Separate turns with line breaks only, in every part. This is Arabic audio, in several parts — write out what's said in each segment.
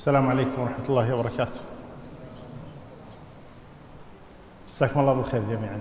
السلام عليكم ورحمة الله وبركاته. مساكم الله بالخير جميعا.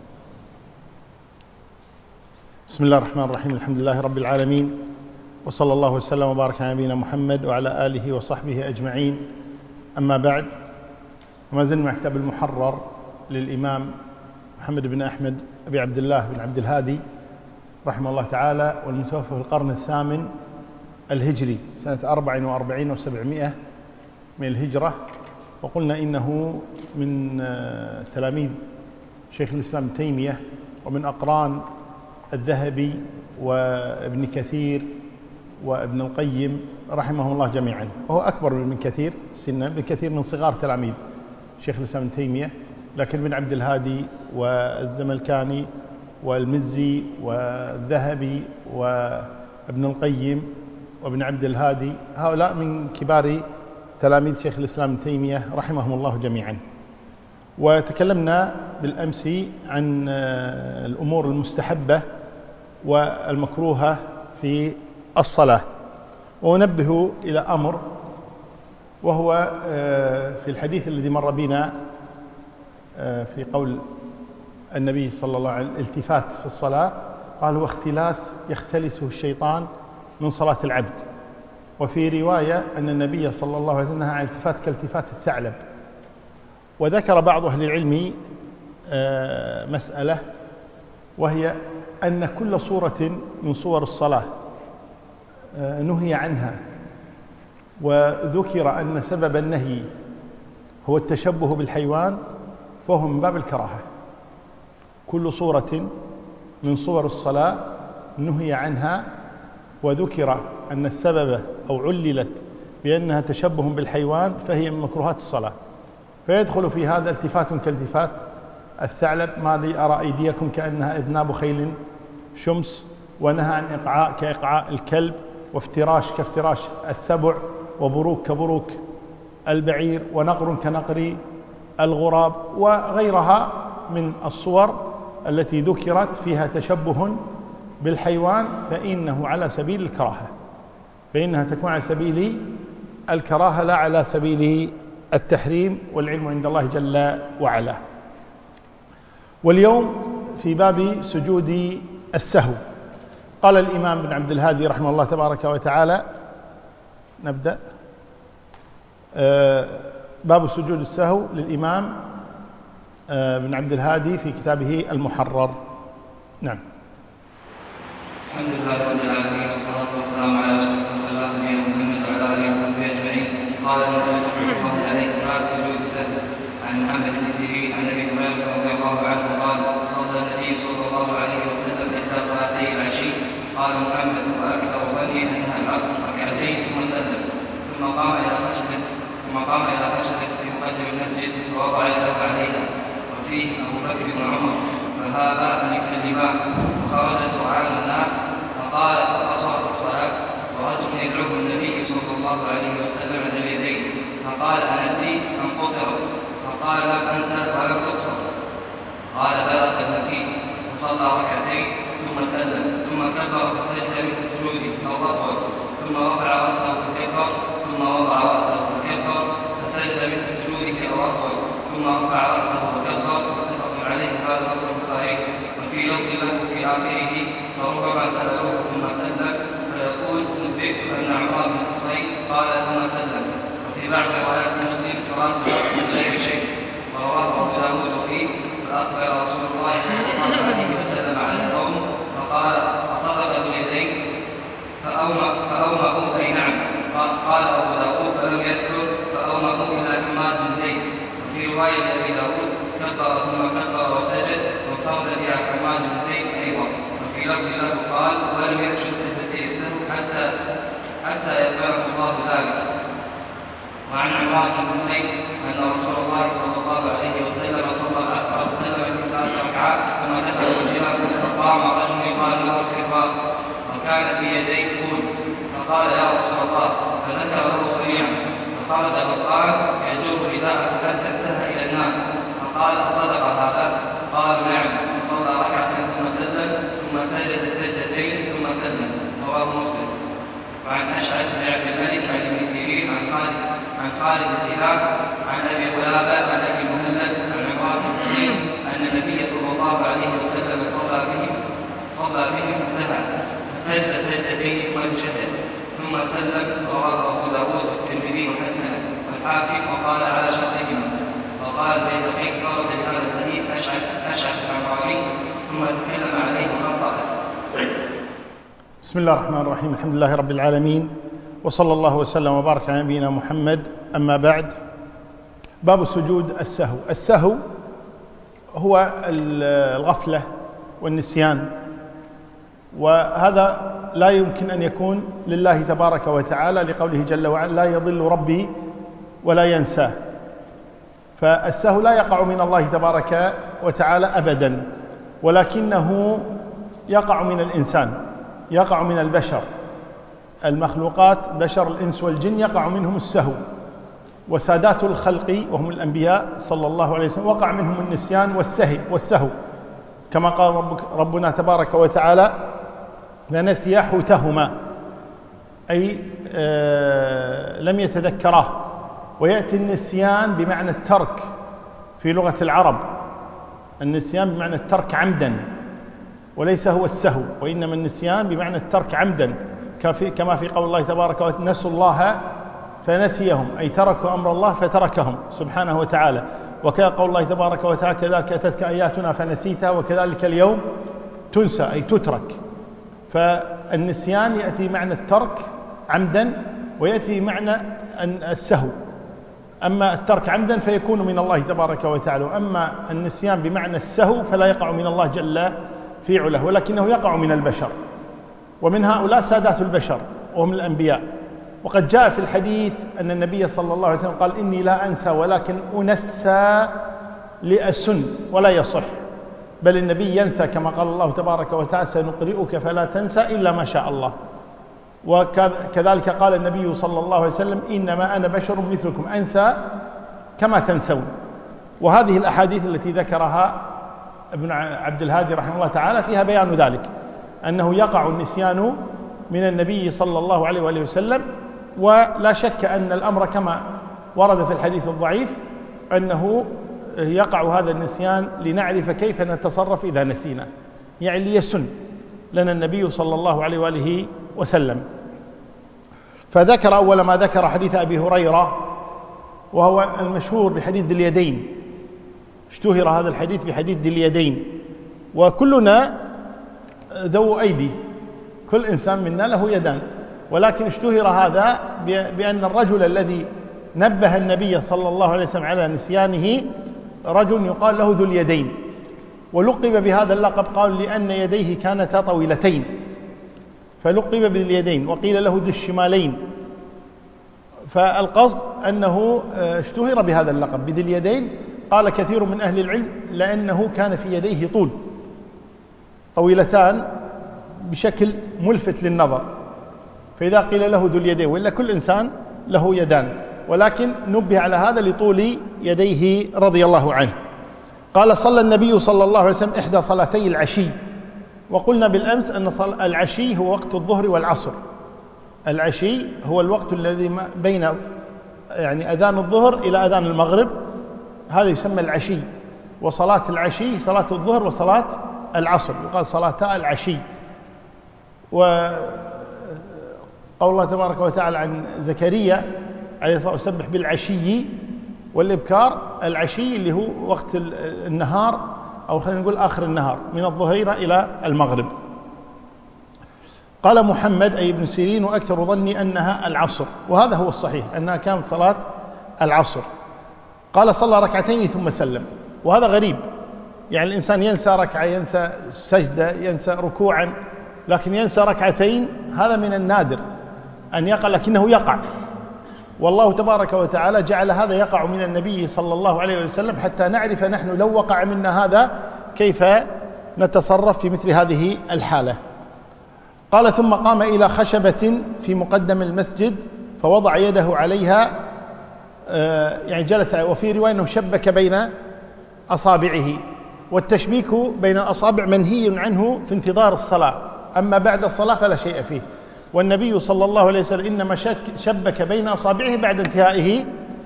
بسم الله الرحمن الرحيم، الحمد لله رب العالمين، وصلى الله وسلم وبارك على نبينا محمد وعلى آله وصحبه أجمعين. أما بعد، وما زلنا مع كتاب المحرر للإمام محمد بن أحمد أبي عبد الله بن عبد الهادي رحمه الله تعالى، والمتوفى في القرن الثامن الهجري سنة 44 و700 من الهجرة. وقلنا إنه من تلاميذ شيخ الإسلام ابن تيمية ومن أقران الذهبي وابن كثير وابن القيم رحمهم الله جميعا، وهو أكبر من كثير سنا. ابن كثير من صغار تلاميذ شيخ الإسلام ابن تيمية، لكن ابن عبد الهادي والزملكاني والمزي والذهبي وابن القيم وابن عبد الهادي هؤلاء من كبار تلاميذ شيخ الإسلام ابن تيمية رحمهم الله جميعا. وتكلمنا بالأمس عن الأمور المستحبة والمكروهة في الصلاة، وننبه إلى أمر، وهو في الحديث الذي مر بنا في قول النبي صلى الله عليه وسلم الالتفات في الصلاة، قال واختلاس يختلسه الشيطان من صلاة العبد. وفي رواية أن النبي صلى الله عليه وسلم نهى عن التفات كالتفات الثعلب. وذكر بعض أهل العلم مسألة، وهي أن كل صورة من صور الصلاة نهي عنها، وذكر أن سبب النهي هو التشبه بالحيوان، فهو من باب الكراهة. كل صورة من صور الصلاة نهي عنها، وذكر أن السبب أو عللت بأنها تشبه بالحيوان، فهي من مكروهات الصلاة. فيدخل في هذا التفات كالتفات الثعلب، ما لي أرى أيديكم كأنها إذناب خيل شمس، ونهى عن إقعاء كإقعاء الكلب، وافتراش كافتراش السبع، وبروك كبروك البعير، ونقر كنقر الغراب، وغيرها من الصور التي ذكرت فيها تشبه بالحيوان، فإنه على سبيل الكراهة، فإنها تكون على سبيل الكراهة لا على سبيل التحريم، والعلم عند الله جل وعلا. واليوم في باب سجود السهو. قال الإمام بن عبد الهادي رحمه الله تبارك وتعالى، نبدأ باب سجود السهو للإمام بن عبد الهادي في كتابه المحرر. نعم.
الحمد لله رب العالمين، والصلاة والسلام على أشرف خلق الله نبينا محمد وعلى آله وصحبه أجمعين. قال النبي صلى الله عليه وسلم باب سجود السهو. عن محمد بن سيرين عن أبي هريرة رضي الله عنه قال صلى النبي صلى الله عليه وسلم إحدى صلاتي العشي. قال محمد وأكثر بني أتها العصر ركعتين ثم سلم، ثم قام إلى خشبة في مقدم المسجد فوضع يده عليها، وفيه أبو بكر وعمر، فهذا أن يكلمان. وخرج سؤال الناس فقال فقصرت الصلاة، ورجل يدعوه النبي صلى الله عليه وسلم ذا اليدين، فقال أنسيت أم قصرت؟ فقال لم أنسى ولم تقصر. قال بلى قد نسيت. فصلى ركعتين ثم سلم، ثم كبر فسجد من سجوده أو أطول، ثم رفع رأسه فكبر، ثم وضع رأسه فكبر فسجد من سجوده أو أطول، ثم رفع رأسه فكبر. متفق عليه، هذا لفظ البخاري. وفي لفظ له في آخره فربما سألوه ثم سلم، فيقول نبئت أن عمران بن حصين قال ثم سلم. وفي بعض روايات مسلم صلاة العصر من غير شيء، ورواه أبو داود فيه فأقبل رسول الله صلى الله عليه وسلم على القوم فقال أصدق ذو اليدين؟ فأومأوا أي نعم. قال أبو داود فلم يذكر فأومأوا إلى حماد بن زيد. وفي رواية أبي داود كبر ثم كبر وسجد، وفرد بها حماد بن زيد أيضا. وفي لفظ له قال ولم يسجد سجدتي السهو حتى يذكره الله ذلك. وعن عمران بن حصين أن رسول الله صلى الله عليه وسلم صلى العصر وسلم في 3 ركعات، ثم دخل الجهاد فقام رجل يقال له الخفاف، وكان في يديه طول، فقال يا رسول الله، فذكر له سريعا، فخرج بطال يجوب رداءه حتى انتهى إلى الناس، فقال أصدق هذا؟ قال نعم. فصلى ركعة ثم سلم، ثم سجد سجدتين ثم سلم. رواه مسلم. وعن أشعث بن عبد الملك عن ابن سيرين عن خالد خالد الهلال عن أبي قلابة عن أبي مهلب عن عمران بن حسين أن النبي صلى الله عليه وسلم صلى بهم سجد سجدتين وانشهد ثم سلم. رواه أبو داود والترمذي وحسنه والحاكم وقال على شرطهما. وقال البيهقي خرج بهذا الحديث أشعث الأنصاري ثم تكلم عليه وقال.
بسم الله الرحمن الرحيم. الحمد لله رب العالمين، وصلى الله وسلم وبارك على نبينا محمد. أما بعد، باب سجود السهو. السهو هو الغفلة والنسيان، وهذا لا يمكن أن يكون لله تبارك وتعالى لقوله جل وعلا: لا يضل ربي ولا ينساه. فالسهو لا يقع من الله تبارك وتعالى أبدا، ولكنه يقع من الإنسان، يقع من البشر. المخلوقات بشر الإنس والجن يقع منهم السهو، وسادات الخلق وهم الأنبياء صلى الله عليه وسلم وقع منهم النسيان والسهو، كما قال ربنا تبارك وتعالى: فنسيا حوتهما، أي لم يتذكراه. ويأتي النسيان بمعنى الترك في لغة العرب. النسيان بمعنى الترك عمدا، وليس هو السهو، وإنما النسيان بمعنى الترك عمدا، كما في قول الله تبارك وتعالى: نسوا الله فنسيهم، أي تركوا أمر الله فتركهم سبحانه وتعالى. وكذا قول الله تبارك وتعالى: كذلك أتتك آياتنا فنسيتها وكذلك اليوم تنسى، أي تترك. فالنسيان يأتي معنى الترك عمدا، ويأتي معنى السهو. أما الترك عمدا فيكون من الله تبارك وتعالى، وأما النسيان بمعنى السهو فلا يقع من الله جل في علاه، ولكنه يقع من البشر، ومن هؤلاء سادات البشر وهم الأنبياء. وقد جاء في الحديث أن النبي صلى الله عليه وسلم قال: إني لا أنسى ولكن أنسى لأسن، ولا يصح، بل النبي ينسى كما قال الله تبارك وتعالى: سنقرئك فلا تنسى إلا ما شاء الله. وكذلك قال النبي صلى الله عليه وسلم: إنما أنا بشر مثلكم أنسى كما تنسون. وهذه الأحاديث التي ذكرها ابن عبد الهادي رحمه الله تعالى فيها بيان ذلك، أنه يقع النسيان من النبي صلى الله عليه وآله وسلم. ولا شك أن الأمر كما ورد في الحديث الضعيف أنه يقع هذا النسيان لنعرف كيف نتصرف إذا نسينا، يعني ليسن لنا النبي صلى الله عليه وآله وسلم. فذكر أول ما ذكر حديث أبي هريرة، وهو المشهور بحديث ذي اليدين. اشتهر هذا الحديث بحديث ذي اليدين، وكلنا ذو أيدي، كل إنسان منا له يدان، ولكن اشتهر هذا بأن الرجل الذي نبه النبي صلى الله عليه وسلم على نسيانه رجل يقال له ذو اليدين، ولقب بهذا اللقب قال لأن يديه كانتا طويلتين، فلقب باليدين. وقيل له ذو الشمالين، فالقصد أنه اشتهر بهذا اللقب بذي اليدين. قال كثير من أهل العلم لأنه كان في يديه طول طويلتان بشكل ملفت للنظر، فإذا قيل له ذو اليدين، وإلا كل إنسان له يدان، ولكن نبه على هذا لطول يديه رضي الله عنه. قال: صلى النبي صلى الله عليه وسلم إحدى صلاتي العشي. وقلنا بالأمس أن العشي هو وقت الظهر والعصر. العشي هو الوقت الذي بين يعني أذان الظهر إلى أذان المغرب، هذا يسمى العشي. وصلاة العشي صلاة الظهر وصلاة العصر، يقال صلاتا العشي. وقول الله تبارك وتعالى عن زكريا عليه الصلاة والسلام: سبح بالعشي والإبكار. العشي اللي هو وقت النهار، أو خلينا نقول آخر النهار من الظهيرة إلى المغرب. قال محمد أي ابن سيرين: وأكثر ظني أنها العصر، وهذا هو الصحيح أنها كانت صلاة العصر. قال: صلى ركعتين ثم سلم. وهذا غريب، يعني الإنسان ينسى ركعة، ينسى سجدة، ينسى ركوعا، لكن ينسى ركعتين هذا من النادر أن يقع، لكنه يقع. والله تبارك وتعالى جعل هذا يقع من النبي صلى الله عليه وسلم حتى نعرف نحن لو وقع منا هذا كيف نتصرف في مثل هذه الحالة. قال: ثم قام إلى خشبة في مقدم المسجد فوضع يده عليها، يعني جلس. وفي رواية أنه شبك بين أصابعه، والتشبيك بين الأصابع منهي عنه في انتظار الصلاة، أما بعد الصلاة فلا شيء فيه. والنبي صلى الله عليه وسلم إنما شبك بين أصابعه بعد انتهائه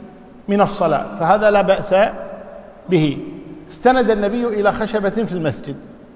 من الصلاة، فهذا لا بأس به. استند النبي إلى خشبة في المسجد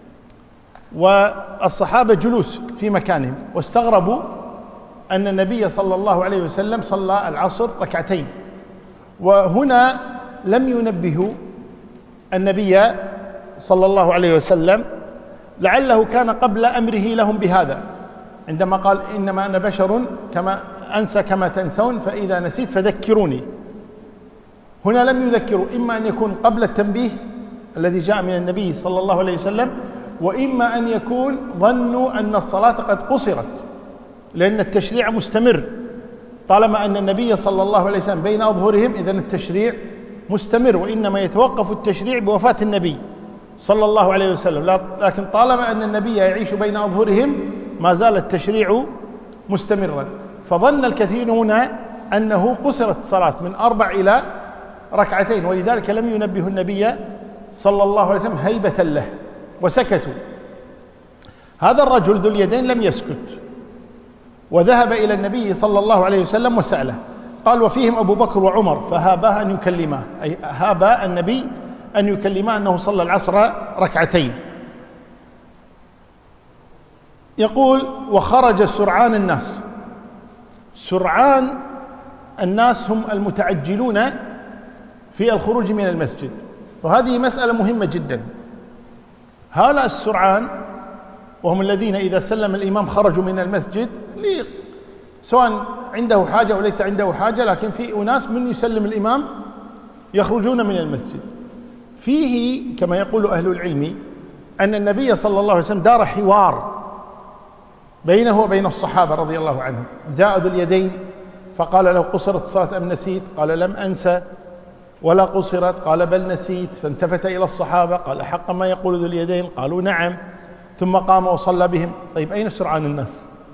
والصحابة جلوس في مكانهم، واستغربوا أن النبي صلى الله عليه وسلم صلى العصر ركعتين، وهنا لم ينبهوا النبي صلى الله عليه وسلم، لعله كان قبل أمره لهم بهذا عندما قال إنما أنا بشر كما أنسى كما تنسون فإذا نسيت فذكروني. هنا لم يذكروا، إما أن يكون قبل التنبيه الذي جاء من النبي صلى الله عليه وسلم، وإما أن يكون ظنوا أن الصلاة قد قصرت، لأن التشريع مستمر طالما أن النبي صلى الله عليه وسلم بين أظهرهم، إذن التشريع مستمر، وإنما يتوقف التشريع بوفاة النبي صلى الله عليه وسلم، لكن طالما أن النبي يعيش بين أظهرهم ما زال التشريع مستمرا. فظن الكثيرون أنه قصرت الصلاة من 4 إلى ركعتين، ولذلك لم ينبه النبي صلى الله عليه وسلم هيبة له وسكتوا. هذا الرجل ذو اليدين لم يسكت، وذهب إلى النبي صلى الله عليه وسلم وسأله، قال وفيهم أبو بكر وعمر فهابا أن يكلماه، أي هابا النبي أن يكلماه أنه صلى العصر ركعتين. يقول وخرج سرعان الناس. سرعان الناس هم المتعجلون في الخروج من المسجد، وهذه مسألة مهمة جدا. هؤلاء السرعان وهم الذين إذا سلم الإمام خرجوا من المسجد، سواء عنده حاجة أو ليس عنده حاجة، لكن في أناس من يسلم الإمام يخرجون من المسجد. فيه كما يقول أهل العلم أن النبي صلى الله عليه وسلم دار حوار بينه وبين الصحابة رضي الله عنهم. جاء ذو اليدين فقال لو قصرت الصلاة أم نسيت؟ قال لم أنسى ولا قصرت، قال بل نسيت. فالتفت إلى الصحابة قال حق ما يقول ذو اليدين؟ قالوا نعم. ثم قام وصلى بهم. طيب أين سرعان الناس؟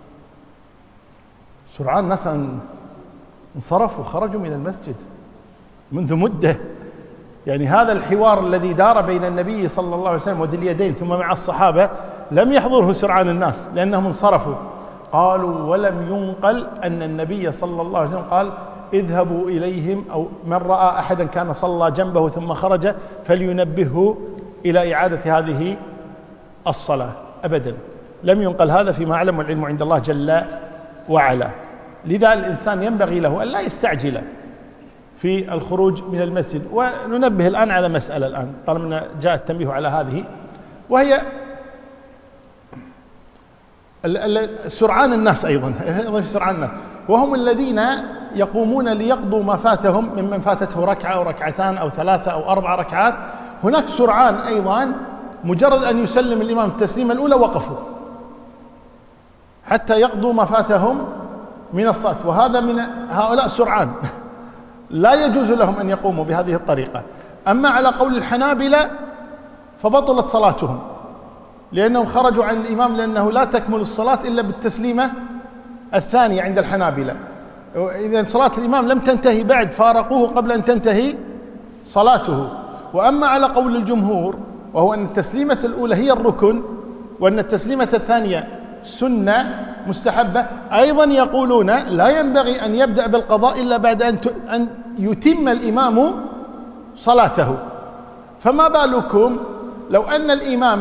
سرعان الناس انصرفوا خرجوا من المسجد منذ مدة. يعني هذا الحوار الذي دار بين النبي صلى الله عليه وسلم وذي اليدين ثم مع الصحابة لم يحضره سرعان الناس لأنهم انصرفوا. قالوا ولم ينقل أن النبي صلى الله عليه وسلم قال اذهبوا إليهم، أو من رأى أحدا كان صلى جنبه ثم خرج فلينبهه إلى إعادة هذه الصلاة، أبدا لم ينقل هذا فيما أعلم، والعلم عند الله جل وعلا. لذا الإنسان ينبغي له أن لا يستعجل في الخروج من المسجد. وننبه الآن على مسألة الآن طالما جاء التنبيه على هذه، وهي سرعان الناس أيضا سرعان الناس، وهم الذين يقومون ليقضوا ما فاتهم ممن فاتته ركعة أو ركعتان أو 3 أو 4 ركعات. هناك سرعان أيضا مجرد أن يسلم الإمام التسليمة الأولى وقفوا حتى يقضوا ما فاتهم من الصلاة، وهذا من هؤلاء سرعان لا يجوز لهم أن يقوموا بهذه الطريقة. أما على قول الحنابلة فبطلت صلاتهم، لأنهم خرجوا عن الإمام، لأنه لا تكمل الصلاة إلا بالتسليمة الثانية عند الحنابلة. إذا صلاة الإمام لم تنتهي بعد فارقوه قبل أن تنتهي صلاته. وأما على قول الجمهور وهو أن التسليمة الأولى هي الركن وأن التسليمة الثانية سنة مستحبة، أيضا يقولون لا ينبغي أن يبدأ بالقضاء إلا بعد أن يتم الإمام صلاته. فما بالكم لو أن الإمام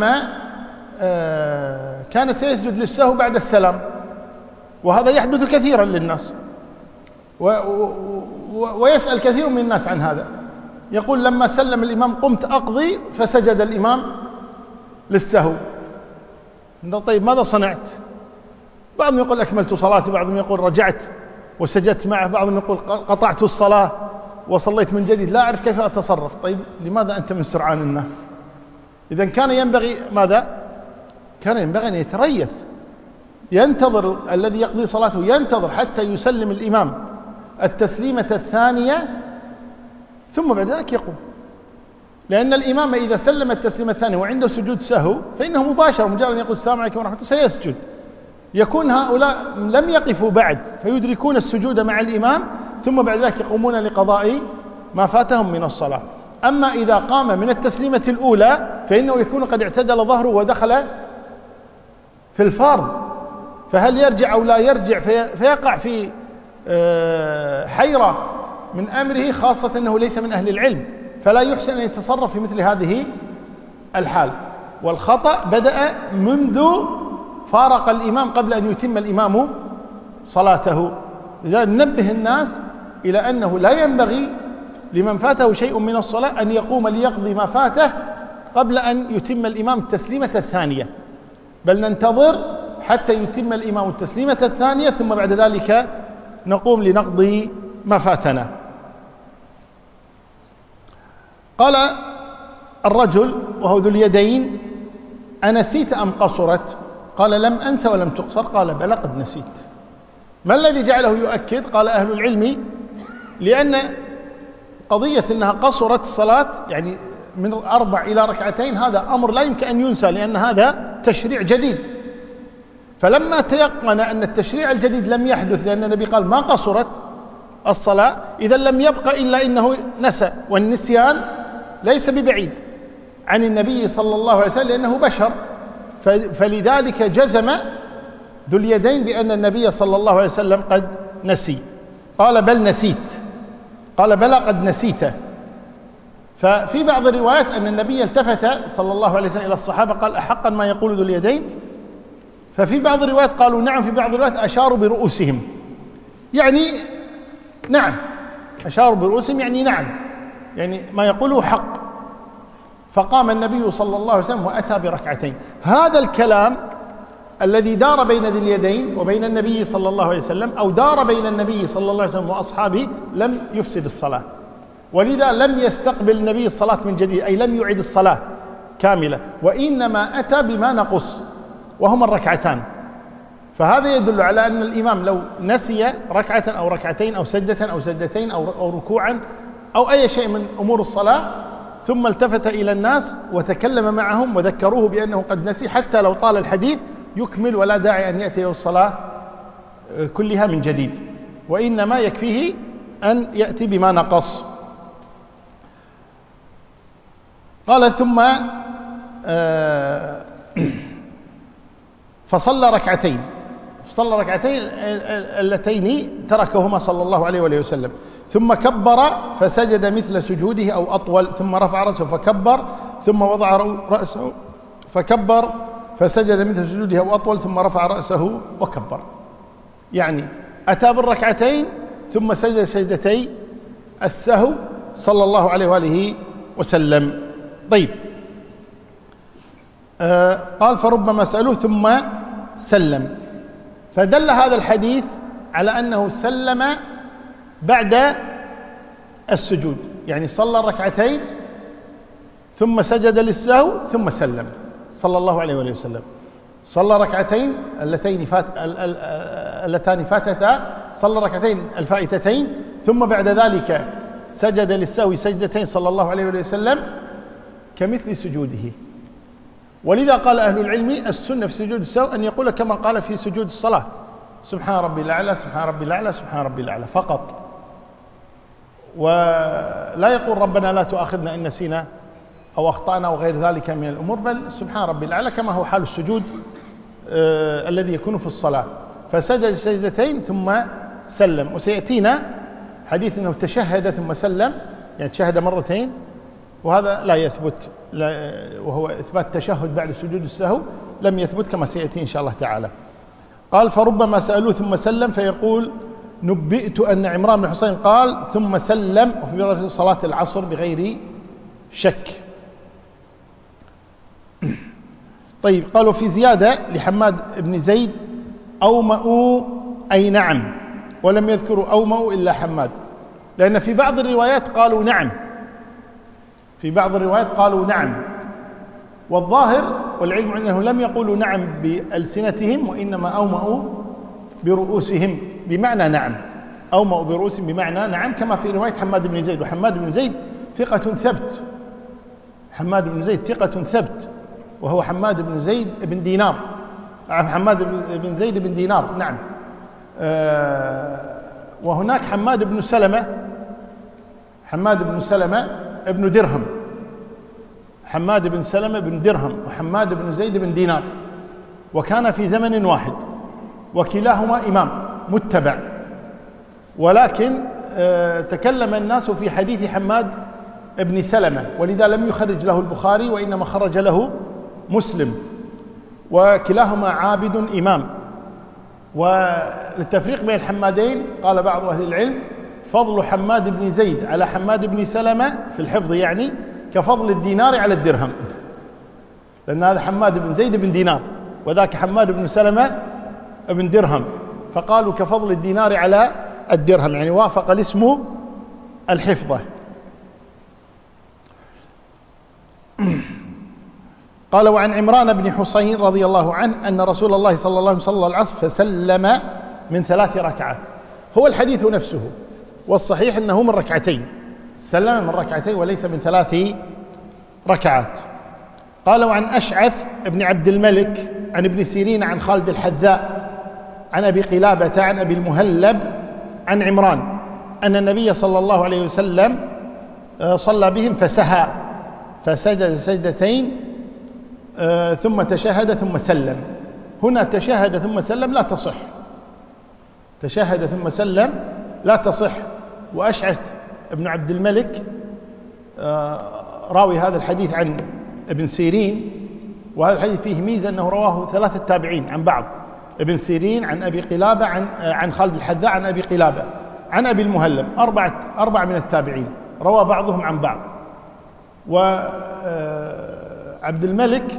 كان سيسجد للسهو بعد السلام، وهذا يحدث كثيرا للناس، ويسأل كثير من الناس عن هذا. يقول لما سلم الإمام قمت أقضي فسجد الإمام للسهو. طيب ماذا صنعت؟ بعضهم يقول أكملت صلاتي، بعضهم يقول رجعت وسجدت معه، بعضهم يقول قطعت الصلاة وصليت من جديد، لا أعرف كيف أتصرف. طيب لماذا أنت من سرعان الناس؟ إذا كان ينبغي ماذا؟ كان ينبغي أن يتريث، ينتظر الذي يقضي صلاته، ينتظر حتى يسلم الإمام التسليمة الثانية ثم بعد ذلك يقوم، لأن الإمام إذا سلم التسليمة الثانية وعنده سجود سهو فإنه مباشرة مجرد أن يقول السلام عليكم ورحمة الله سيسجد. يكون هؤلاء لم يقفوا بعد فيدركون السجود مع الإمام ثم بعد ذلك يقومون لقضاء ما فاتهم من الصلاة. أما إذا قام من التسليمة الأولى فإنه يكون قد اعتدل ظهره ودخل في الفرض، فهل يرجع أو لا يرجع؟ فيقع في حيرة من أمره، خاصة أنه ليس من أهل العلم، فلا يحسن أن يتصرف في مثل هذه الحال. والخطأ بدأ منذ فارق الإمام قبل أن يتم الإمام صلاته. لذلك ننبه الناس إلى أنه لا ينبغي لمن فاته شيء من الصلاة أن يقوم ليقضي ما فاته قبل أن يتم الإمام التسليمة الثانية، بل ننتظر حتى يتم الإمام التسليمة الثانية ثم بعد ذلك نقوم لنقضي ما فاتنا. قال الرجل وهو ذو اليدين: أنسيت أم قصرت؟ قال: لم أنس ولم تقصر. قال: بلى قد نسيت. ما الذي جعله يؤكد؟ قال أهل العلم: لأن قضية أنها قصرت الصلاة يعني من 4 إلى 2 هذا أمر لا يمكن أن ينسى، لأن هذا تشريع جديد. فلما تيقن أن التشريع الجديد لم يحدث، لأن النبي قال: ما قصرت الصلاة، إذا لم يبقى إلا إنه نسى، والنسيان ليس ببعيد عن النبي صلى الله عليه وسلم لأنه بشر. فلذلك جزم ذو اليدين بأن النبي صلى الله عليه وسلم قد نسي. قال: بل نسيت. قال: بلى قد نسيت. ففي بعض الروايات أن النبي التفت صلى الله عليه وسلم إلى الصحابة قال: أحقا ما يقول ذو اليدين؟ ففي بعض الروايات قالوا نعم، في بعض الروايات أشاروا برؤوسهم، يعني نعم، أشاروا برؤوسهم يعني نعم، يعني ما يقوله حق. فقام النبي صلى الله عليه وسلم وأتى ب2. هذا الكلام الذي دار بين ذي اليدين وبين النبي صلى الله عليه وسلم، أو دار بين النبي صلى الله عليه وسلم وأصحابه، لم يفسد الصلاة، ولذا لم يستقبل النبي الصلاة من جديد، أي لم يعد الصلاة كاملة، وإنما أتى بما نقص وهما 2. فهذا يدل على أن الإمام لو نسي 1 أو 2 أو سجدة أو سجدتين أو ركوعا أو أي شيء من أمور الصلاة، ثم التفت إلى الناس وتكلم معهم وذكروه بأنه قد نسي، حتى لو طال الحديث يكمل، ولا داعي أن يأتي الصلاة كلها من جديد، وإنما يكفيه أن يأتي بما نقص. قال: ثم فصلى 2. صلى 2 اللتين تركهما صلى الله عليه وآله وسلم، ثم كبر فسجد مثل سجوده أو أطول، ثم رفع رأسه فكبر، ثم وضع رأسه فكبر فسجد مثل سجوده أو أطول، ثم رفع رأسه وكبر. يعني أتى بال2 ثم سجد سجدتي السهو صلى الله عليه وآله وسلم. طيب، قال: فربما سألوه ثم سلم. فدل هذا الحديث على أنه سلم بعد السجود، يعني صلى 2 ثم سجد للسهو ثم سلم صلى الله عليه وآله وسلم. صلى 2 اللتان فاتتا، صلى 2 الفائتتين، ثم بعد ذلك سجد للسهو سجدتين صلى الله عليه وآله وسلم كمثل سجوده. ولذا قال أهل العلم: السنة في سجود السهو أن يقول كما قال في سجود الصلاة: سبحان ربي الأعلى، سبحان ربي الأعلى، سبحان ربي الأعلى فقط، ولا يقول ربنا لا تؤاخذنا إن نسينا أو أخطأنا وغير ذلك من الأمور، بل سبحان ربي الأعلى كما هو حال السجود الذي يكون في الصلاة. فسجد سجدتين ثم سلم. وسيأتينا حديث أنه تشهد ثم سلم، يعني تشهد 2، وهذا لا يثبت، وهو إثبات تشهد بعد سجود السهو لم يثبت كما سيأتي إن شاء الله تعالى. قال: فربما سألوه ثم سلم فيقول: نبئت أن عمران بن حسين قال ثم سلم، وفي صلاة العصر بغير شك. طيب، قالوا في زيادة لحماد بن زيد: أومأوا أي نعم، ولم يذكروا أومأوا إلا حماد، لأن في بعض الروايات قالوا نعم، في بعض الروايات قالوا نعم، والظاهر والعلم أنه لم يقولوا نعم بألسنتهم، وإنما أومأوا برؤوسهم بمعنى نعم، أومأوا برؤوسهم بمعنى نعم، كما في رواية حماد بن زيد. وحماد بن زيد ثقة ثبت، حماد بن زيد ثقة ثبت، وهو حماد بن زيد بن دينار، حماد بن زيد بن دينار، نعم. وهناك حماد بن سلمة، حماد بن سلمة ابن درهم، حماد بن سلمة بن درهم، وحماد بن زيد بن دينار، وكان في زمن واحد، وكلاهما إمام متبع، ولكن تكلم الناس في حديث حماد بن سلمة، ولذا لم يخرج له البخاري وإنما خرج له مسلم، وكلاهما عابد إمام. وللتفريق بين الحمادين قال بعض أهل العلم: فضل حماد بن زيد على حماد بن سلمة في الحفظ يعني كفضل الدينار على الدرهم، لأن هذا حماد بن زيد بن دينار وذاك حماد بن سلمة بن درهم، فقالوا كفضل الدينار على الدرهم، يعني وافق الاسم الحفظة. قال: وعن عمران بن حسين رضي الله عنه أن رسول الله صلى الله عليه وسلم صلى العصر فسلم من 3 ركعات. هو الحديث نفسه، والصحيح أنه من ركعتين، سلم من ركعتين وليس من 3 ركعات. قال: وعن أشعث بن عبد الملك عن ابن سيرين عن خالد الحذاء عن أبي قلابة عن أبي المهلب عن عمران أن النبي صلى الله عليه وسلم صلى بهم فسهى فسجد سجدتين ثم تشهد ثم سلم. هنا تشهد ثم سلم لا تصح، تشهد ثم سلم لا تصح. وأشعث بن عبد الملك راوي هذا الحديث عن ابن سيرين، وهذا الحديث فيه ميزة أنه رواه 3 تابعين عن بعض: ابن سيرين عن أبي قلابة عن خالد الحذاء عن أبي قلابة عن أبي المهلب، 4 من التابعين روى بعضهم عن بعض. وعبد الملك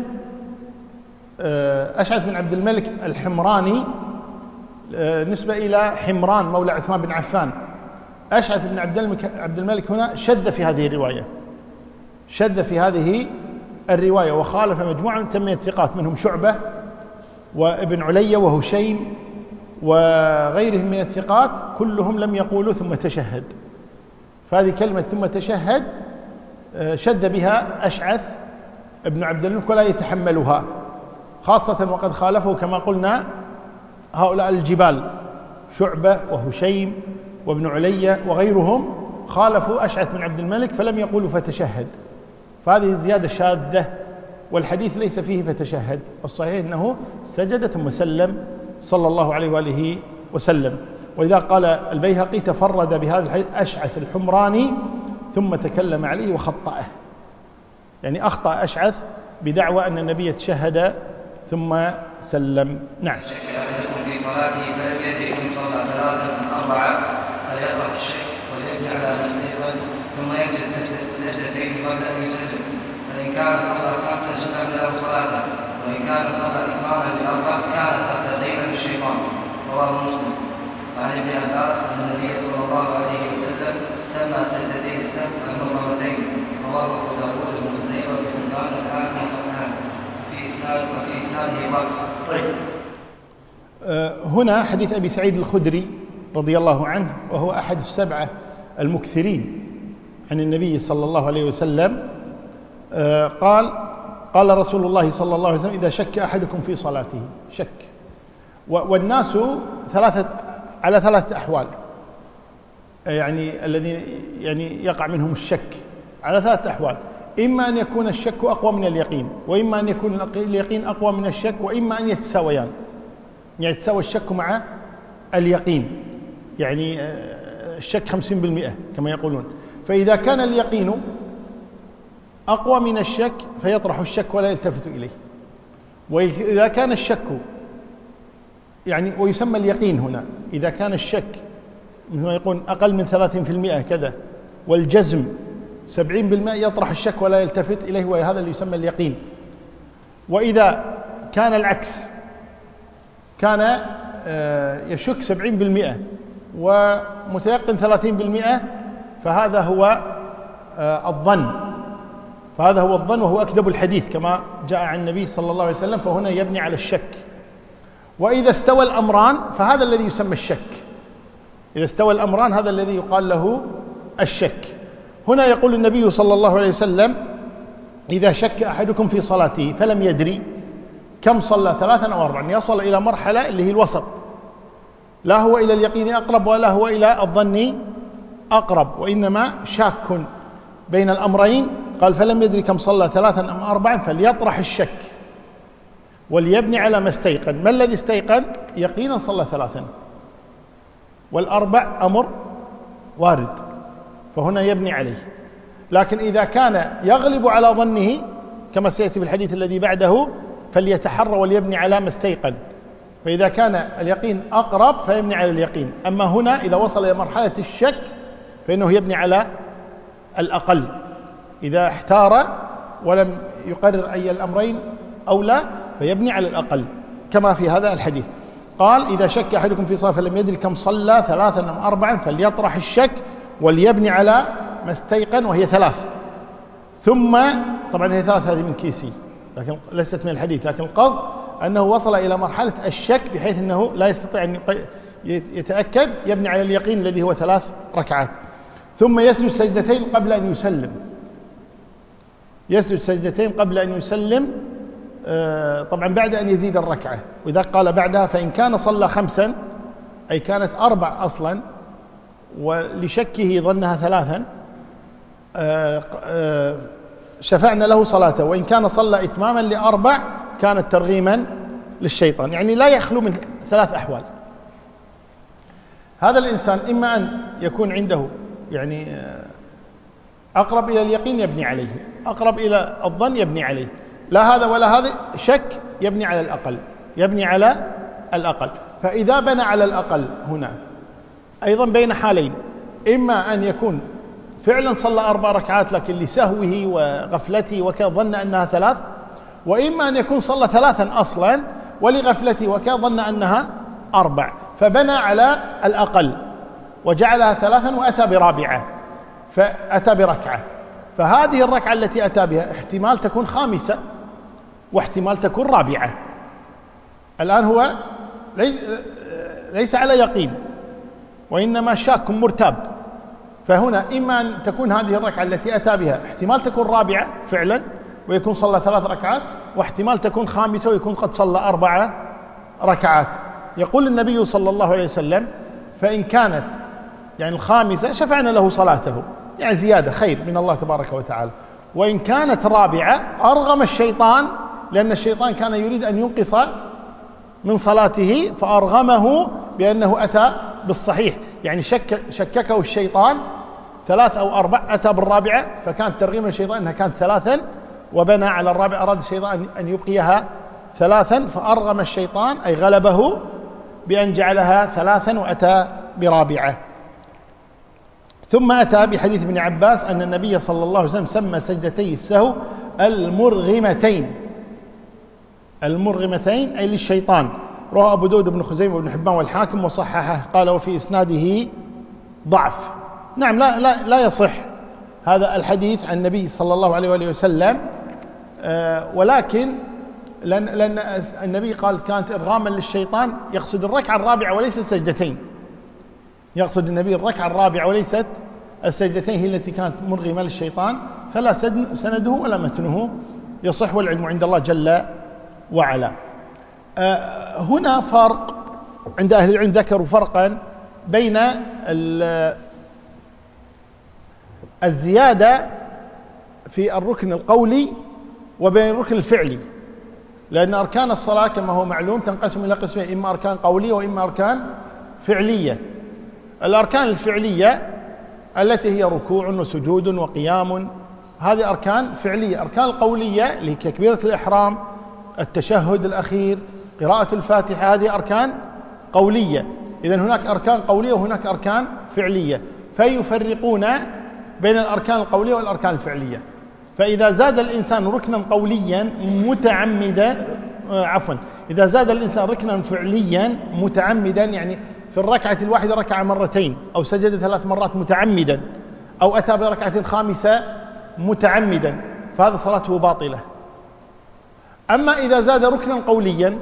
أشعث بن عبد الملك الحمراني نسبة إلى حمران مولى عثمان بن عفان. أشعث بن عبد الملك هنا شذ في هذه الرواية، شذ في هذه الرواية وخالف مجموعة من تمية ثقات منهم شعبة وابن علي وهشيم وغيرهم من الثقات، كلهم لم يقولوا ثم تشهد. فهذه كلمة ثم تشهد شذ بها أشعث ابن عبد الملك ولا يتحملها، خاصة وقد خالفه كما قلنا هؤلاء الجبال شعبة وهشيم وابن علي وغيرهم خالفوا أشعث بن عبد الملك فلم يقولوا فتشهد، فهذه زيادة شاذة والحديث ليس فيه فتشهد. الصحيح أنه سجد ثم سلم صلى الله عليه وآله وسلم. ولذا قال البيهقي: تفرد بهذا الحديث أشعث الحمراني ثم تكلم عليه وخطأه، يعني أخطأ أشعث بدعوى أن النبي تشهد ثم سلم. نعم.
في صلاته فلم يدري إن صلى 3 أم 4 فليقرأ الشك وليرجع على مسلما ثم يسجد سجدتين قبل أن يسلم، فإن كان صلى 5 شمل له صلاته، وإن كان صلى إكراما ل4 كانت تقديما للشيطان. رواه مسلم. وعن ابن عباس أن النبي صلى الله عليه وسلم سمى سجدتي السهو المرتين. رواه أبو داود بن خزيمة وابن حبان والحاكم صححه وفي إسناده ضعف.
طيب. هنا حديث أبي سعيد الخدري رضي الله عنه، وهو أحد السبعة المكثرين عن النبي صلى الله عليه وسلم، قال رسول الله صلى الله عليه وسلم: إذا شك أحدكم في صلاته، شك، والناس على 3 أحوال، يعني الذي يعني يقع منهم الشك على 3 أحوال: إما أن يكون الشك أقوى من اليقين، وإما أن يكون اليقين أقوى من الشك، وإما أن يتساويان، يعني يتساوي الشك مع اليقين، يعني الشك 50% كما يقولون. فإذا كان اليقين أقوى من الشك فيطرح الشك ولا يلتفت إليه، وإذا كان الشك يعني ويسمى اليقين هنا إذا كان الشك مثل ما يقول أقل من 30% كذا، والجزم 70% يطرح الشك ولا يلتفت إليه، وهذا اللي يسمى اليقين. وإذا كان العكس، كان يشك 70% ومتيقن 30%، فهذا هو الظن، فهذا هو الظن وهو أكذب الحديث كما جاء عن النبي صلى الله عليه وسلم، فهنا يبني على الشك. وإذا استوى الأمران فهذا الذي يسمى الشك، إذا استوى الأمران هذا الذي يقال له الشك. هنا يقول النبي صلى الله عليه وسلم: إذا شك أحدكم في صلاته فلم يدري كم صلى 3 أو 4، يصل إلى مرحلة اللي هي الوسط، لا هو إلى اليقين أقرب ولا هو إلى الظن أقرب، وإنما شاك بين الأمرين. قال: فلم يدري كم صلى 3 أم 4 فليطرح الشك وليبني على ما استيقن. ما الذي استيقن؟ يقينا صلى 3، وال4 أمر وارد، فهنا يبني عليه. لكن إذا كان يغلب على ظنه كما سيأتي في الحديث الذي بعده فليتحرى وليبني على ما استيقن، فإذا كان اليقين أقرب فيبني على اليقين. أما هنا إذا وصل إلى مرحلة الشك فإنه يبني على الأقل، إذا احتار ولم يقرر أي الأمرين أو لا فيبني على الأقل كما في هذا الحديث. قال إذا شك أحدكم في صلاة فلم يدري كم صلى 3 أم 4 فليطرح الشك وليبني على ما استيقن وهي 3. ثم طبعا هي 3 هذه من كيسي لكن ليست من الحديث، لكن القصد أنه وصل إلى مرحلة الشك بحيث أنه لا يستطيع أن يتأكد، يبني على اليقين الذي هو 3 ركعات. ثم يسجد سجدتين قبل أن يسلم، يسجد سجدتين قبل أن يسلم، طبعا بعد أن يزيد الركعة. وإذا قال بعدها فإن كان صلى 5 أي كانت 4 أصلا ولشكه ظنها 3 شفعنا له صلاته، وإن كان صلى إتماما ل4 كانت ترغيما للشيطان. يعني لا يخلو من 3 أحوال. هذا الإنسان إما أن يكون عنده يعني أقرب إلى اليقين يبني عليه، أقرب إلى الظن يبني عليه، لا هذا ولا هذا، شك يبني على الأقل، يبني على الأقل. فإذا بنى على الأقل هنا أيضا بين حالين، إما أن يكون فعلا صلى 4 ركعات لكن لسهوه وغفلته وكذا ظن أنها 3، وإما أن يكون صلى 3 أصلا ولغفلته وكذا ظن أنها 4، فبنى على الأقل وجعلها 3 وأتى برابعة، فأتى بركعة. فهذه الركعة التي أتى بها احتمال تكون 5 واحتمال تكون 4. الآن هو ليس على يقين وإنما شاك مرتاب، فهنا إما أن تكون هذه الركعة التي أتى بها احتمال تكون 4 فعلا ويكون صلى 3 ركعات، واحتمال تكون 5 ويكون قد صلى 4 ركعات. يقول النبي صلى الله عليه وسلم فإن كانت يعني 5 شفعنا له صلاته، يعني زيادة خير من الله تبارك وتعالى. وإن كانت 4 أرغم الشيطان، لأن الشيطان كان يريد أن ينقص من صلاته فأرغمه بأنه أتى بالصحيح، يعني شككه الشيطان 3 أو 4 أتى بالرابعة، فكانت ترغيم الشيطان أنها كانت 3 وبنى على الرابعة، أراد الشيطان أن يبقيها 3 فأرغم الشيطان أي غلبه بأن جعلها 3 وأتى برابعة. ثم أتى بحديث ابن عباس أن النبي صلى الله عليه وسلم سمى سجدتي السهو المرغمتين، المرغمتين أي للشيطان. رواه أبو داود بن خزيمة وابن حبان والحاكم وصححه، قال وفي إسناده ضعف. نعم لا يصح هذا الحديث عن النبي صلى الله عليه وآله وسلم، ولكن لأن النبي قال كانت إرغاما للشيطان، يقصد الركعة الرابعة وليس السجدتين، يقصد النبي الركعة الرابعة وليست السجدتين هي التي كانت مرغمة للشيطان، فلا سنده ولا متنه يصح والعلم عند الله جل وعلا. هنا فرق عند أهل العلم، ذكروا فرقا بين الزيادة في الركن القولي وبين الركن الفعلي، لأن أركان الصلاة كما هو معلوم تنقسم إلى قسمين، إما أركان قولية وإما أركان فعلية. الأركان الفعلية التي هي ركوع وسجود وقيام، هذه أركان فعلية. أركان القولية اللي هي كبيرة الإحرام، التشهد الأخير، قراءة الفاتحة، هذه أركان قولية. إذن هناك أركان قولية وهناك أركان فعلية، فيفرقون بين الأركان القولية والأركان الفعلية. فإذا زاد الإنسان ركنا قوليا متعمدا، إذا زاد الإنسان ركنا فعليا متعمدا، يعني في الركعة الواحدة ركع 2 مرات أو سجد 3 مرات متعمدا أو أتى بركعة 5 متعمدا، فهذا صلاته باطلة. أما إذا زاد ركنا قوليا،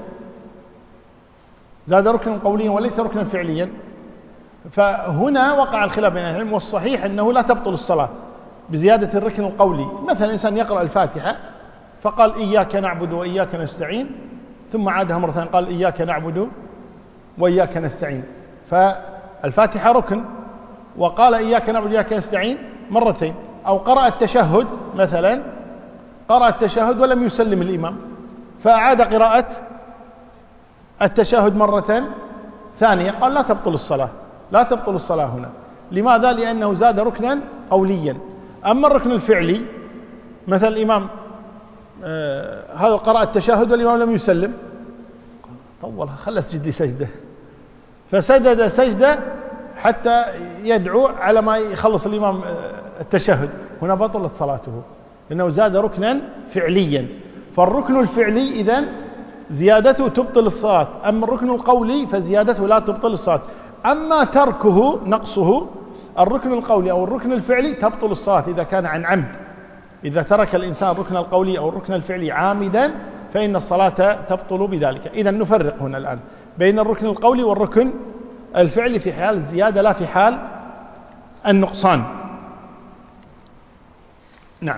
زاد ركنا قوليا وليس ركنا فعليا، فهنا وقع الخلاف بين العلم، والصحيح أنه لا تبطل الصلاة بزيادة الركن القولي. مثلا إنسان يقرأ الفاتحة فقال إياك نعبد وإياك نستعين، ثم عادها مرة ثانية قال إياك نعبد وإياك نستعين، فالفاتحة ركن وقال إياك نعبد وإياك نستعين مرتين. أو قرأ التشهد مثلا، قرأ التشهد ولم يسلم الإمام فأعاد قراءة التشهد مرة ثانية، قال لا تبطل الصلاة، لا تبطل الصلاة هنا. لماذا؟ لأنه زاد ركنا قوليا. أما الركن الفعلي مثل الإمام هذا قرأ التشهد والإمام لم يسلم، طولها خلى سجد سجدة، فسجد سجدة حتى يدعو على ما يخلص الإمام التشهد، هنا بطلت صلاته لأنه زاد ركنا فعليا. فالركن الفعلي إذن زيادته تبطل الصلاة، أما الركن القولي فزيادته لا تبطل الصلاة. أما تركه نقصه الركن القولي أو الركن الفعلي تبطل الصلاة إذا كان عن عمد. إذا ترك الإنسان الركن القولي أو الركن الفعلي عامدا فإن الصلاة تبطل بذلك. إذن نفرق هنا الآن بين الركن القولي والركن الفعلي في حال الزيادة لا في حال النقصان. نعم.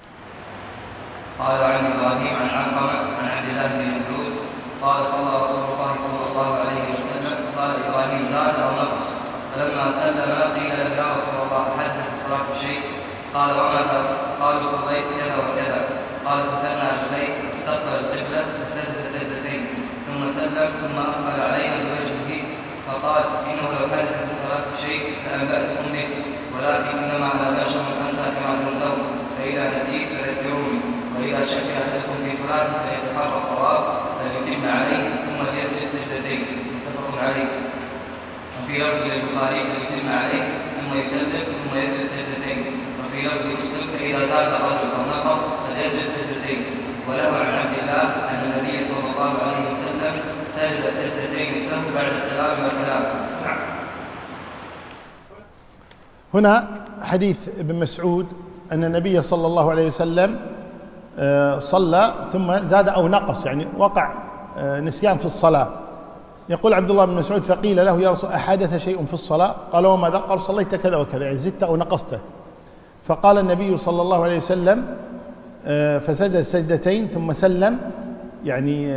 قال عن إبراهيم عن علقمة عن عبد الله بن مسعود قال صلى رسول الله صلى الله عليه وسلم قال إبراهيم زاد أو نقص، فلما سلم قيل له يا رسول الله حدث الصلاة بشيء؟ قال وماذا؟ قالوا صليت كذا وكذا. قال فثنى عليه واستقبل القبلة فسجد سجدتين ثم سلم ثم أقبل علينا بوجهه فقال إنه لو حدث الصلاة بشيء لأنبأتكم به، ولكن إنما أنا بشر أنسى كما تنسون، فإذا نسيت فذكروني، وإذا شك أحدكم في صلاته فيتحرى الصواب فليتم عليه ثم ليسجد سجدتين متفق عليه. وفي لفظ للبخاري فليتم عليه ثم يسلم ثم يسجد سجدتين. وفي لفظ مسلم فإذا زاد الرجل أو نقص فليسجد سجدتين. وله عن عبد الله أن النبي صلى الله عليه وسلم سجد سجدتين السهو بعد السلام والكلام.
هنا حديث ابن مسعود أن النبي صلى الله عليه وسلم صلى ثم زاد أو نقص، يعني وقع نسيان في الصلاة. يقول عبد الله بن مسعود فقيل له يا رسول أحدث شيء في الصلاة؟ قال وماذا؟ قال صليت كذا وكذا، يعني زدت أو نقصت. فقال النبي صلى الله عليه وسلم فسجد السجدتين ثم سلم، يعني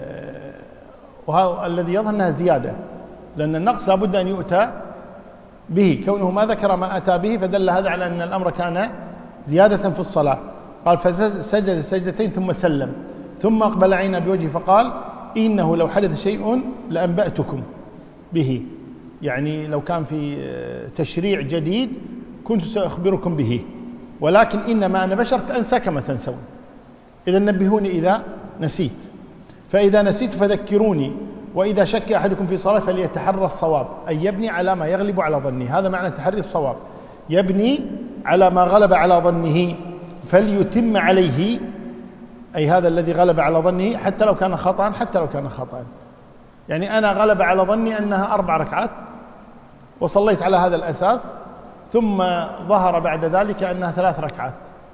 وهذا الذي يظهر أنها زيادة، لأن النقص لابد أن يؤتى به، كونه ما ذكر ما أتى به فدل هذا على أن الأمر كان زيادة في الصلاة. قال فسجد السجدتين ثم سلم ثم أقبل عينا بوجهه فقال إنه لو حدث شيء لأنبأتكم به، يعني لو كان في تشريع جديد كنت سأخبركم به، ولكن إنما أنا بشر أنسى كما تنسون، إذا نبهوني إذا نسيت، فإذا نسيت فذكروني، وإذا شك أحدكم في صلاة فليتحرى الصواب، أي يبني على ما يغلب على ظنه، هذا معنى تحري الصواب، يبني على ما غلب على ظنه فليتم عليه، أي هذا الذي غلب على ظنه حتى لو كان خطأ، حتى لو كان خطأ. يعني أنا غلب على ظني أنها 4 ركعات وصليت على هذا الأساس، ثم ظهر بعد ذلك أنها 3 ركعات،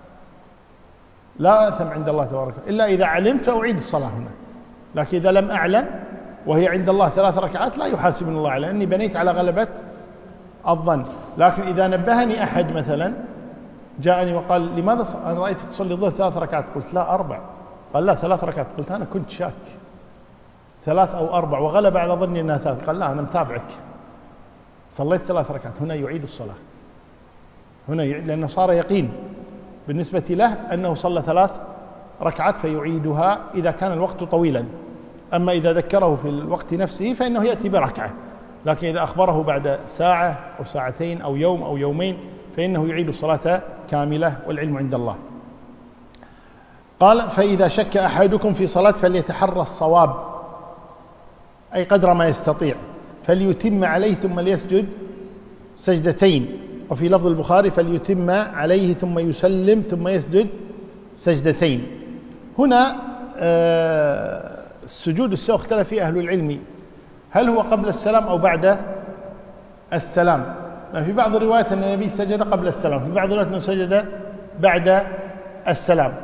لا أثم عند الله تبارك إلا إذا علمت أعيد الصلاة هنا، لكن إذا لم أعلم وهي عند الله 3 ركعات لا يحاسبني الله على أني بنيت على غلبة الظن. لكن إذا نبهني أحد مثلا جاءني وقال لماذا أنا رأيتك تصلي الظهر 3 ركعات، قلت لا 4، قال لا 3 ركعات، قلت أنا كنت شاك 3 أو 4 وغلب على ظني أنها 3، قال لا أنا متابعك صليت 3 ركعات، هنا يعيد الصلاة، هنا لأنه صار يقين بالنسبة له أنه صلى 3 ركعات فيعيدها إذا كان الوقت طويلا. أما إذا ذكره في الوقت نفسه فإنه يأتي بركعة، لكن إذا أخبره بعد ساعة أو ساعتين أو يوم أو يومين فإنه يعيد الصلاة كاملة، والعلم عند الله. قال فإذا شك أحدكم في صلاة فليتحرى الصواب، أي قدر ما يستطيع، فليتم عليه ثم ليسجد سجدتين. وفي لفظ البخاري فليتم عليه ثم يسلم ثم يسجد سجدتين. هنا السجود السهو اختلف فيه أهل العلم، هل هو قبل السلام أو بعد السلام؟ في بعض الروايات أن النبي سجد قبل السلام، في بعض الروايات أنه سجد بعد السلام.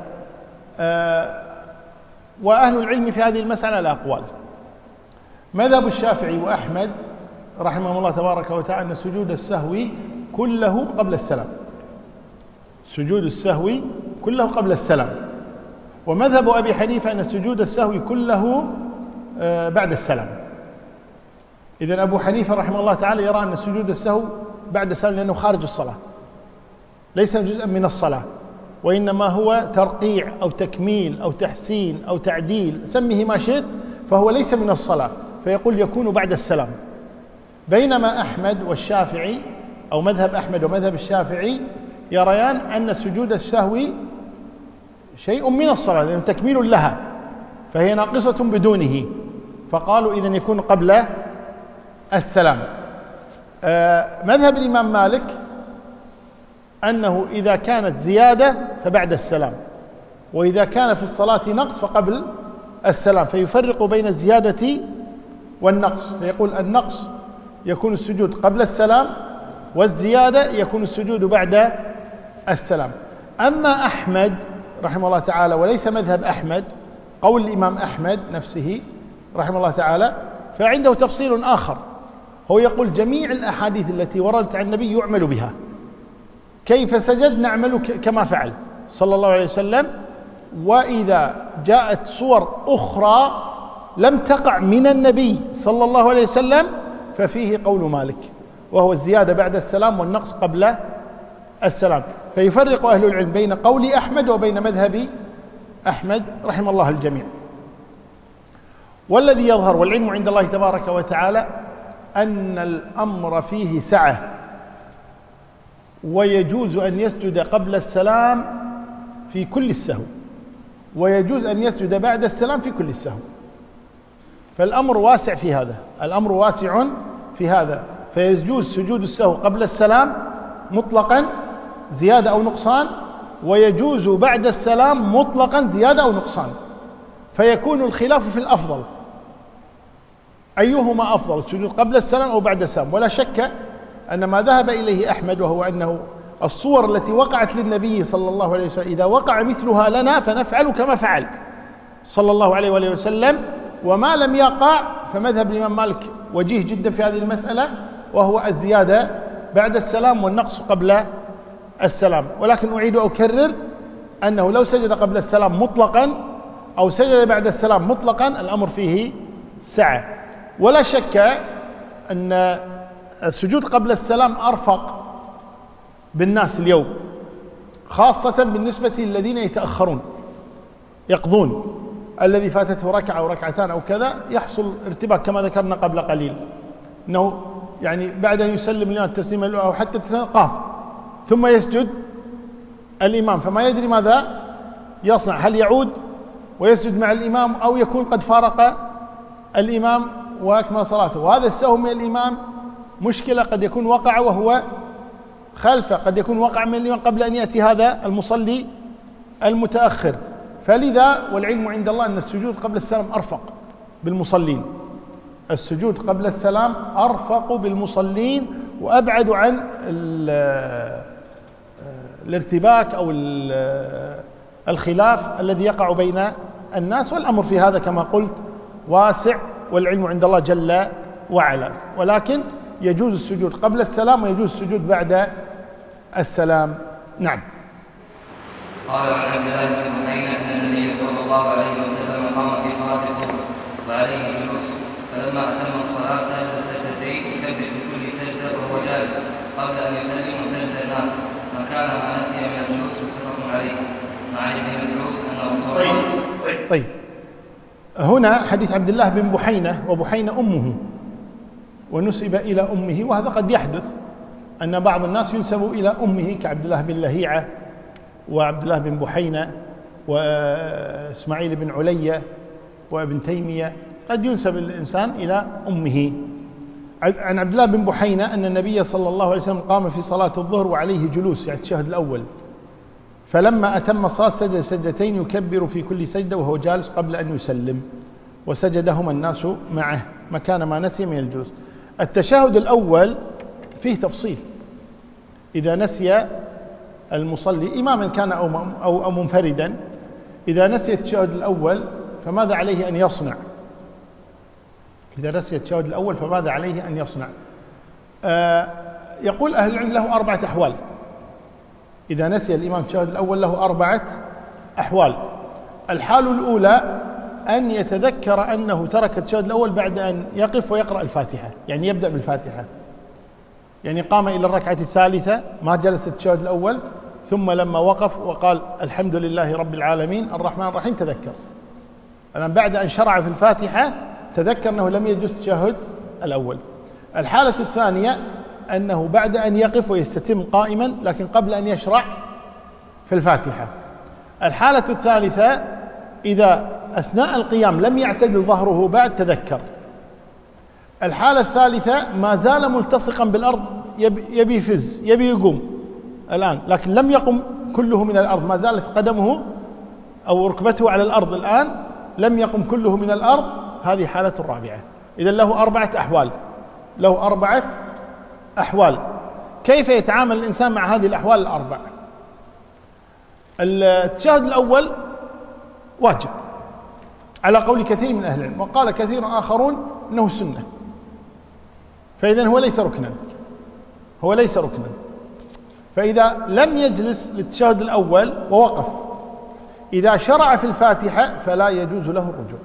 وأهل العلم في هذه المسألة الأقوال. مذهب الشافعي وأحمد رحمه الله تبارك وتعالى أن سجود السهو كله قبل السلام، سجود السهو كله قبل السلام. ومذهب أبي حنيفة أن سجود السهو كله بعد السلام. إذن أبو حنيفة رحمه الله تعالى يرى أن سجود السهو بعد السلام لأنه خارج الصلاة، ليس جزءا من الصلاة، وإنما هو ترقيع أو تكميل أو تحسين أو تعديل، سميه ما شئت، فهو ليس من الصلاة، فيقول يكون بعد السلام. بينما أحمد والشافعي أو مذهب أحمد ومذهب الشافعي يريان أن سجود السهو شيء من الصلاة لأنه تكميل لها فهي ناقصة بدونه، فقالوا إذن يكون قبل السلام. مذهب الإمام مالك أنه إذا كانت زيادة فبعد السلام، وإذا كان في الصلاة نقص فقبل السلام، فيفرق بين الزيادة والنقص، فيقول النقص يكون السجود قبل السلام، والزيادة يكون السجود بعد السلام. أما أحمد رحمه الله تعالى، وليس مذهب أحمد، قول الإمام أحمد نفسه رحمه الله تعالى، فعنده تفصيل آخر، هو يقول جميع الأحاديث التي وردت عن النبي يعمل بها، كيف سجد نعمل كما فعل صلى الله عليه وسلم، وإذا جاءت صور أخرى لم تقع من النبي صلى الله عليه وسلم ففيه قول مالك، وهو الزيادة بعد السلام والنقص قبل السلام. فيفرق أهل العلم بين قول أحمد وبين مذهب أحمد رحمه الله الجميع. والذي يظهر والعلم عند الله تبارك وتعالى أن الأمر فيه سعة، ويجوز أن يسجد قبل السلام في كل السهو، ويجوز أن يسجد بعد السلام في كل السهو، فالأمر واسع في هذا، الأمر واسع في هذا، فيجوز سجود السهو قبل السلام مطلقا زيادة أو نقصان، ويجوز بعد السلام مطلقا زيادة أو نقصان، فيكون الخلاف في الأفضل أيهما أفضل، السجود قبل السلام أو بعد السلام. ولا شك أن ما ذهب إليه أحمد، وهو أنه الصور التي وقعت للنبي صلى الله عليه وسلم إذا وقع مثلها لنا فنفعل كما فعل صلى الله عليه وآله وسلم، وما لم يقع فمذهب الإمام مالك وجيه جدا في هذه المسألة، وهو الزيادة بعد السلام والنقص قبل السلام. ولكن أعيد وأكرر أنه لو سجد قبل السلام مطلقا أو سجد بعد السلام مطلقا الأمر فيه سعة. ولا شك أن السجود قبل السلام أرفق بالناس اليوم، خاصة بالنسبة للذين يتأخرون يقضون، الذي فاتته ركعة أو ركعتان أو كذا يحصل ارتباك كما ذكرنا قبل قليل، أنه يعني بعد أن يسلم لنا التسليم أو حتى التسليم قام ثم يسجد الإمام، فما يدري ماذا يصنع، هل يعود ويسجد مع الإمام أو يكون قد فارق الإمام وأكمل صلاته. وهذا السهو من الإمام مشكلة، قد يكون وقع وهو خلفه، قد يكون وقع من الإمام قبل أن يأتي هذا المصلي المتأخر. فلذا والعلم عند الله أن السجود قبل السلام أرفق بالمصلين، السجود قبل السلام أرفق بالمصلين وأبعد عن الارتباك أو الخلاف الذي يقع بين الناس. والأمر في هذا كما قلت واسع، والعلم عند الله جل وعلا، ولكن يجوز السجود قبل السلام ويجوز السجود بعد السلام. نعم.
قال عن عبد الله بن بحينة أن النبي صلى الله عليه وسلم قام في صلاة الظهر وعليه جلوس، فلما أتم الصلاة سجد سجدتين يكبر بكل سجدة وهو جالس قبل أن يسلم وسجد الناس، فكان ما نسي من الجلوس متفق عليه. مع ابن مسعود أن رسول الله.
طيب هنا حديث عبد الله بن بحينة، وبحينة أمه ونسب إلى أمه، وهذا قد يحدث أن بعض الناس ينسب إلى أمه كعبد الله بن لهيعة وعبد الله بن بحينة وإسماعيل بن علية وابن تيمية، قد ينسب الإنسان إلى أمه. عن عبد الله بن بحينة أن النبي صلى الله عليه وسلم قام في صلاة الظهر وعليه جلوس، يعني التشهد الأول، فلما أتم الصلاة سجد سجدتين يكبر في كل سجدة وهو جالس قبل أن يسلم، وسجدهما الناس معه مكان ما نسي من الجلوس. التشهد الأول فيه تفصيل، إذا نسي المصلي إماما كان أو منفردا، إذا نسي التشهد الأول فماذا عليه أن يصنع؟ إذا نسي التشهد الأول فماذا عليه أن يصنع؟ يقول أهل العلم له 4 أحوال. إذا نسي الإمام التشهد الأول له 4 أحوال. الحال الأولى أن يتذكر أنه ترك التشهد الأول بعد أن يقف ويقرأ الفاتحة، يعني يبدأ بالفاتحة، يعني قام إلى الركعة الثالثة ما جلس التشهد الأول، ثم لما وقف وقال الحمد لله رب العالمين الرحمن الرحيم تذكر، الآن بعد أن شرع في الفاتحة تذكر أنه لم يجلس التشهد الأول. الحالة الثانية أنه بعد أن يقف ويستتم قائما لكن قبل أن يشرع في الفاتحة. الحالة الثالثة إذا أثناء القيام لم يعتدل ظهره بعد تذكر. الحالة الثالثة ما زال ملتصقا بالأرض، يبي يفز، يبي يقوم الآن لكن لم يقم كله من الأرض، ما زالت قدمه أو ركبته على الأرض الآن، لم يقم كله من الأرض. هذه حالة الرابعة. إذن له 4 أحوال، له 4 أحوال. كيف يتعامل الإنسان مع هذه الأحوال ال4؟ التشهد الأول واجب على قول كثير من أهل العلم، وقال كثير آخرون أنه سنة، فإذن هو ليس ركنا، هو ليس ركنا. فإذا لم يجلس للتشهد الأول ووقف، إذا شرع في الفاتحة فلا يجوز له الرجوع،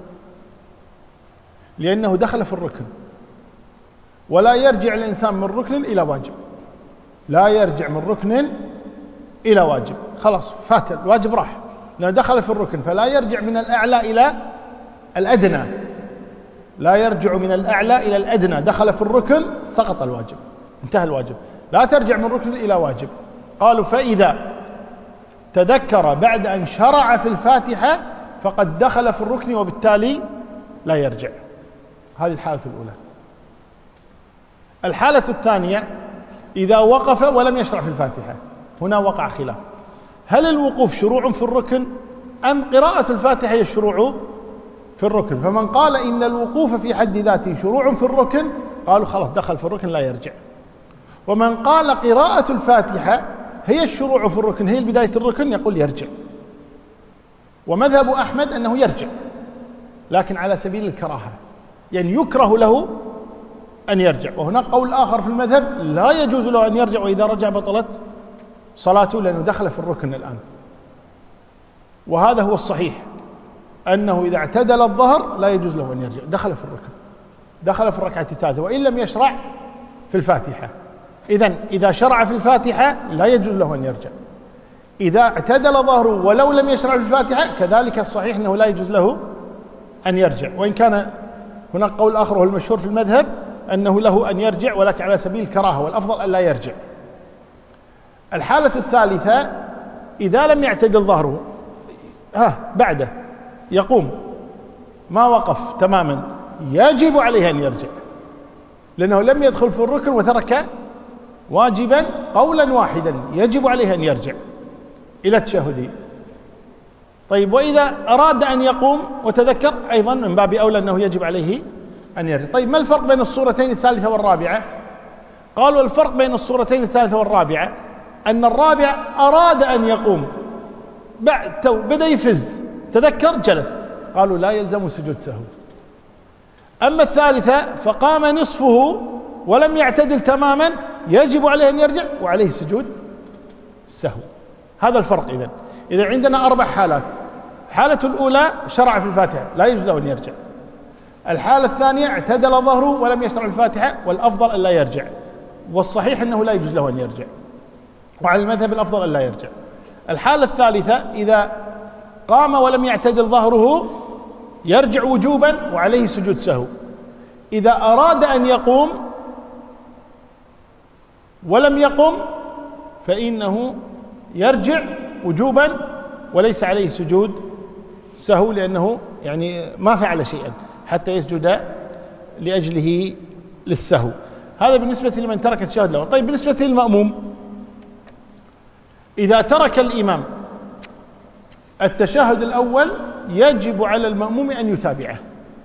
لأنه دخل في الركن، ولا يرجع الإنسان من ركن إلى واجب، لا يرجع من ركن إلى واجب، خلاص فات الواجب راح، لأنه دخل في الركن، فلا يرجع من الأعلى إلى الأدنى، لا يرجع من الأعلى إلى الأدنى، دخل في الركن سقط الواجب، انتهى الواجب، لا ترجع من ركن إلى واجب. قالوا فإذا تذكر بعد أن شرع في الفاتحة فقد دخل في الركن وبالتالي لا يرجع. هذه الحالة الأولى. الحالة الثانية إذا وقف ولم يشرع في الفاتحة، هنا وقع خلاف، هل الوقوف شروع في الركن أم قراءة الفاتحة هي الشروع في الركن؟ فمن قال إن الوقوف في حد ذاته شروع في الركن قالوا خلاص دخل في الركن لا يرجع. ومن قال قراءة الفاتحة هي الشروع في الركن، هي بداية الركن، يقول يرجع. ومذهب أحمد أنه يرجع لكن على سبيل الكراهة، يعني يكره له أن يرجع. وهناك قول آخر في المذهب لا يجوز له أن يرجع، وإذا رجع بطلت صلاته لأنه دخل في الركن الآن. وهذا هو الصحيح، أنه إذا اعتدل الظهر لا يجوز له أن يرجع، دخل في الركن، دخل في الركعة الثالثة وإن لم يشرع في الفاتحة. إذن إذا شرع في الفاتحة لا يجوز له أن يرجع. إذا اعتدل ظهره ولو لم يشرع في الفاتحة كذلك الصحيح أنه لا يجوز له أن يرجع، وإن كان هناك قول آخر هو المشهور في المذهب أنه له أن يرجع ولكن على سبيل الكراهة، والأفضل أن لا يرجع. الحالة الثالثة إذا لم يعتدل ظهره بعده يقوم ما وقف تماما، يجب عليه أن يرجع لأنه لم يدخل في الركن وترك واجبا قولا واحدا، يجب عليه أن يرجع إلى التشهد. طيب وإذا أراد أن يقوم وتذكر أيضا من باب أولى أنه يجب عليه أن يرجع. طيب ما الفرق بين الصورتين الثالثة والرابعة؟ قالوا الفرق بين الصورتين الثالثة والرابعة أن الرابع أراد أن يقوم بعد بدأ يفز، تذكر جلس، قالوا لا يلزم سجود سهو. أما الثالثة فقام نصفه ولم يعتدل تماما، يجب عليه أن يرجع وعليه سجود سهو. هذا الفرق. إذا عندنا 4 حالات. الحالة الأولى شرع في الفاتحة لا يجوز له أن يرجع. الحالة الثانية اعتدل ظهره ولم يشرع في الفاتحة والأفضل أن لا يرجع، والصحيح أنه لا يجوز له أن يرجع، وعلى المذهب الأفضل أن لا يرجع. الحالة الثالثة إذا قام ولم يعتدل ظهره يرجع وجوبا وعليه سجود سهو. إذا أراد أن يقوم ولم يقم فإنه يرجع وجوبا وليس عليه سجود سهو، لأنه يعني ما فعل شيئا حتى يسجد لأجله للسهو. هذا بالنسبة لمن ترك التشهد الأول. طيب بالنسبة للمأموم، إذا ترك الإمام التشهد الأول يجب على المأموم أن يتابعه.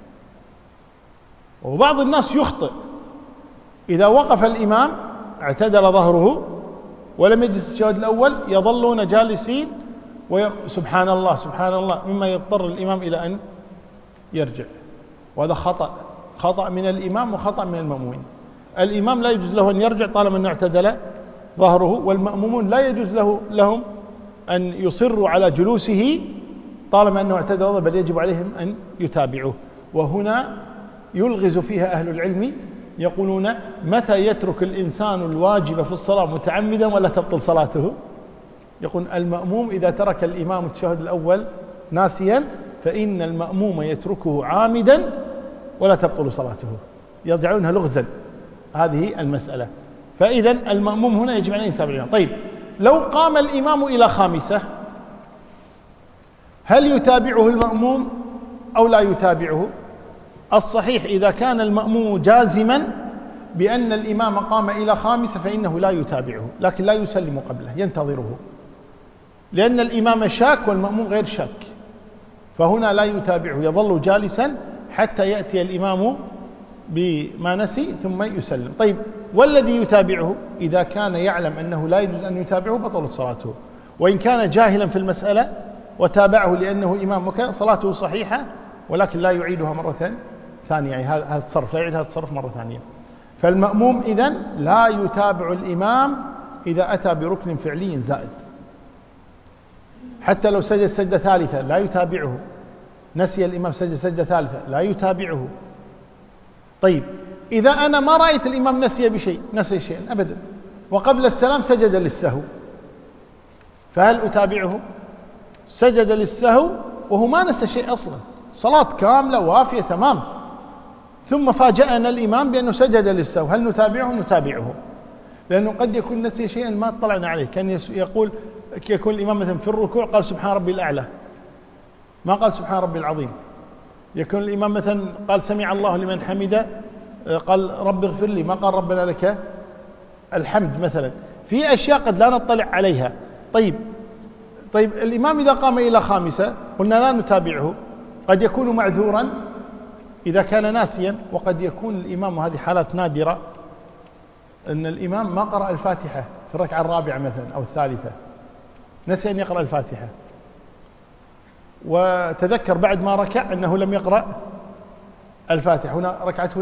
وبعض الناس يخطئ، إذا وقف الإمام اعتدل ظهره ولم يجلس التشهد الأول يظلون جالسين سبحان الله سبحان الله، مما يضطر الإمام إلى أن يرجع، وهذا خطأ من الإمام وخطأ من المأمومين. الإمام لا يجوز له أن يرجع طالما أنه اعتدل ظهره، والمأمومون لا يجوز لهم أن يصروا على جلوسه طالما أنه اعتدل ظهره، بل يجب عليهم أن يتابعوه. وهنا يلغز فيها أهل العلم، يقولون متى يترك الإنسان الواجب في الصلاة متعمدا ولا تبطل صلاته؟ يقول المأموم إذا ترك الإمام التشهد الأول ناسيا فإن المأموم يتركه عامدا ولا تبطل صلاته، يرجعونها لغزا هذه المسألة. فإذا المأموم هنا يجب أن يتابع الإمام. طيب لو قام الإمام إلى خامسة هل يتابعه المأموم أو لا يتابعه؟ الصحيح إذا كان المأموم جازما بأن الإمام قام إلى خامسة فإنه لا يتابعه، لكن لا يسلم قبله، ينتظره، لأن الإمام شاك والمأموم غير شاك، فهنا لا يتابعه، يظل جالسا حتى يأتي الإمام بما نسي ثم يسلم. طيب والذي يتابعه إذا كان يعلم أنه لا يجوز أن يتابعه بطلت صلاته، وإن كان جاهلا في المسألة وتابعه لأنه إمام وكان صلاته صحيحة ولكن لا يعيدها مرة ثانية، يعني هذا التصرف لا يعيد هذا التصرف مرة ثانية. فالمأموم إذن لا يتابع الإمام إذا أتى بركن فعلي زائد، حتى لو سجد سجدة ثالثة لا يتابعه، نسي الإمام سجد سجدة ثالثة لا يتابعه. طيب إذا أنا ما رأيت الإمام نسي شيئا أبدا وقبل السلام سجد للسهو، فهل أتابعه؟ سجد للسهو وهو ما نسى شيء أصلا، صلاة كاملة وافية تمام، ثم فاجأنا الإمام بأنه سجد للسهو، هل نتابعه؟ نتابعه، لأنه قد يكون نسي شيئا ما اطلعنا عليه. كان يكون الإمام مثلا في الركوع قال سبحان ربي الأعلى ما قال سبحان ربي العظيم، يكون الإمام مثلا قال سمع الله لمن حمده قال رب اغفر لي ما قال ربنا لك الحمد مثلا، في أشياء قد لا نطلع عليها. طيب الإمام إذا قام إلى خامسة قلنا لا نتابعه، قد يكون معذورا إذا كان ناسيا، وقد يكون الإمام، وهذه حالات نادرة، أن الإمام ما قرأ الفاتحة في الركعة الرابعة مثلا أو الثالثة، نسي أن يقرأ الفاتحة وتذكر بعد ما ركع أنه لم يقرأ الفاتحة، هنا ركعته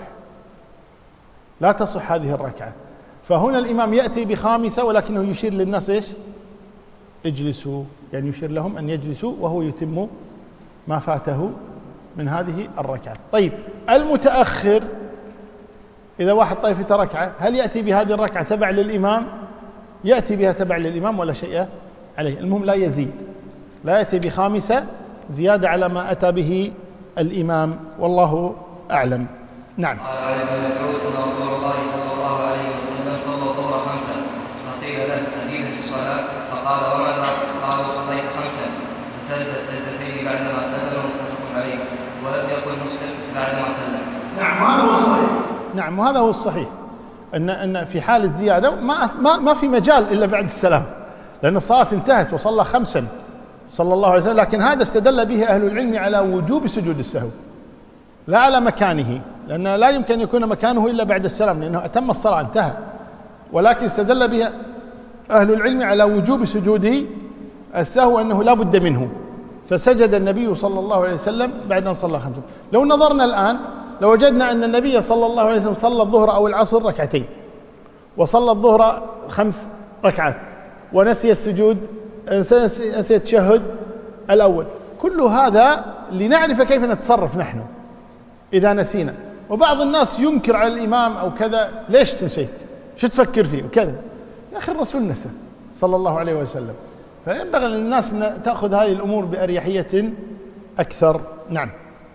لا تصح هذه الركعة. فهنا الإمام يأتي بخامسة ولكنه يشير للناس إيش؟ اجلسوا، يعني يشير لهم أن يجلسوا وهو يتم ما فاته من هذه الركعة. طيب المتأخر إذا واحد طيفة ركعة هل يأتي بهذه الركعة تبع للإمام؟ يأتي بها تبع للإمام ولا شيء عليه، المهم لا يزيد، لا يأتي بخامسة زيادة على ما أتى به الإمام، والله أعلم. نعم.
قال عن ابن مسعود أن رسول الله صلى الله عليه وسلم صلى الظهر 5 فقيل له أزيد في الصلاة فقال وماذا؟ قالوا صليت 5 فسجد السجدتين بعدما سلم متفق عليه، ولم يقل مسلم بعدما سلم.
نعم هذا هو الصحيح. نعم وهذا هو الصحيح، أن في حال الزيادة ما في مجال إلا بعد السلام، لأن الصلاة انتهت وصلى 5 صلى الله عليه وسلم، لكن هذا استدل به أهل العلم على وجوب سجود السهو لا على مكانه، لأن لا يمكن يكون مكانه إلا بعد السلام لأنه أتم الصلاة انتهى، ولكن استدل به أهل العلم على وجوب سجود السهو أنه لا بد منه، فسجد النبي صلى الله عليه وسلم بعد أن صلى 5. لو نظرنا الآن لوجدنا أن النبي صلى الله عليه وسلم صلى الظهر أو العصر ركعتين، وصلى الظهر 5 ركعات، ونسي السجود، نسي التشهد الأول، كل هذا لنعرف كيف نتصرف نحن إذا نسينا. وبعض الناس ينكر على الإمام أو كذا، ليش تنسيت؟ شو تفكر فيه وكذا؟ يا أخي الرسول نسى صلى الله عليه وسلم، فينبغي للناس أن تأخذ هذه الأمور بأريحية أكثر. نعم.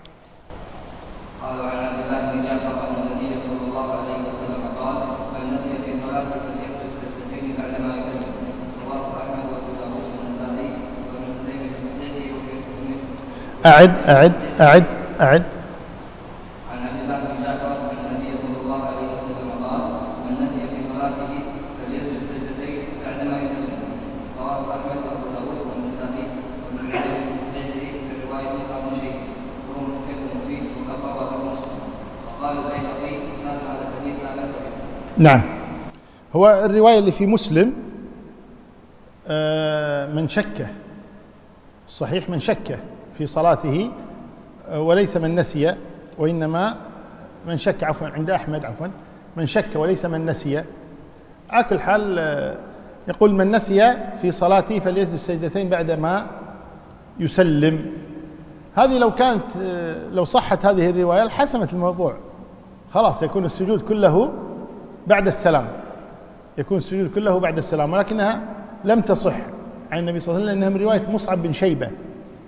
قال عن عبد الله بن جعفر أن النبي صلى الله عليه وسلم قال من نسي في صلاته فليسجد سجدتين بعدما يسلم، رواه أحمد وأبو داود والنسائي وابن خزيمة في صحيحه وفي حكمه.
أعد.
عن عبد الله بن جعفر أن النبي صلى الله عليه وسلم قال من نسي في صلاته فليسجد سجدتين بعدما يسلم، رواه أحمد وأبو داود والنسائي وابن خزيمة في صحيحه في رواية مصعب بن شيخ وهو متفق فيه وكفر له مسلم. وقال البيهقي إسناد هذا الحديث لا بأس به.
نعم، هو الرواية اللي في مسلم من شك، صحيح من شك في صلاته وليس من نسي، وإنما من شك عند أحمد من شك وليس من نسي. على كل حال يقول من نسي في صلاته فليسجد السجدتين بعدما يسلم. هذه لو صحت هذه الرواية لحسمت الموضوع، خلاص يكون السجود كله بعد السلام، ولكنها لم تصح عن النبي صلى الله عليه وسلم لأنها من رواية مصعب بن شيبة،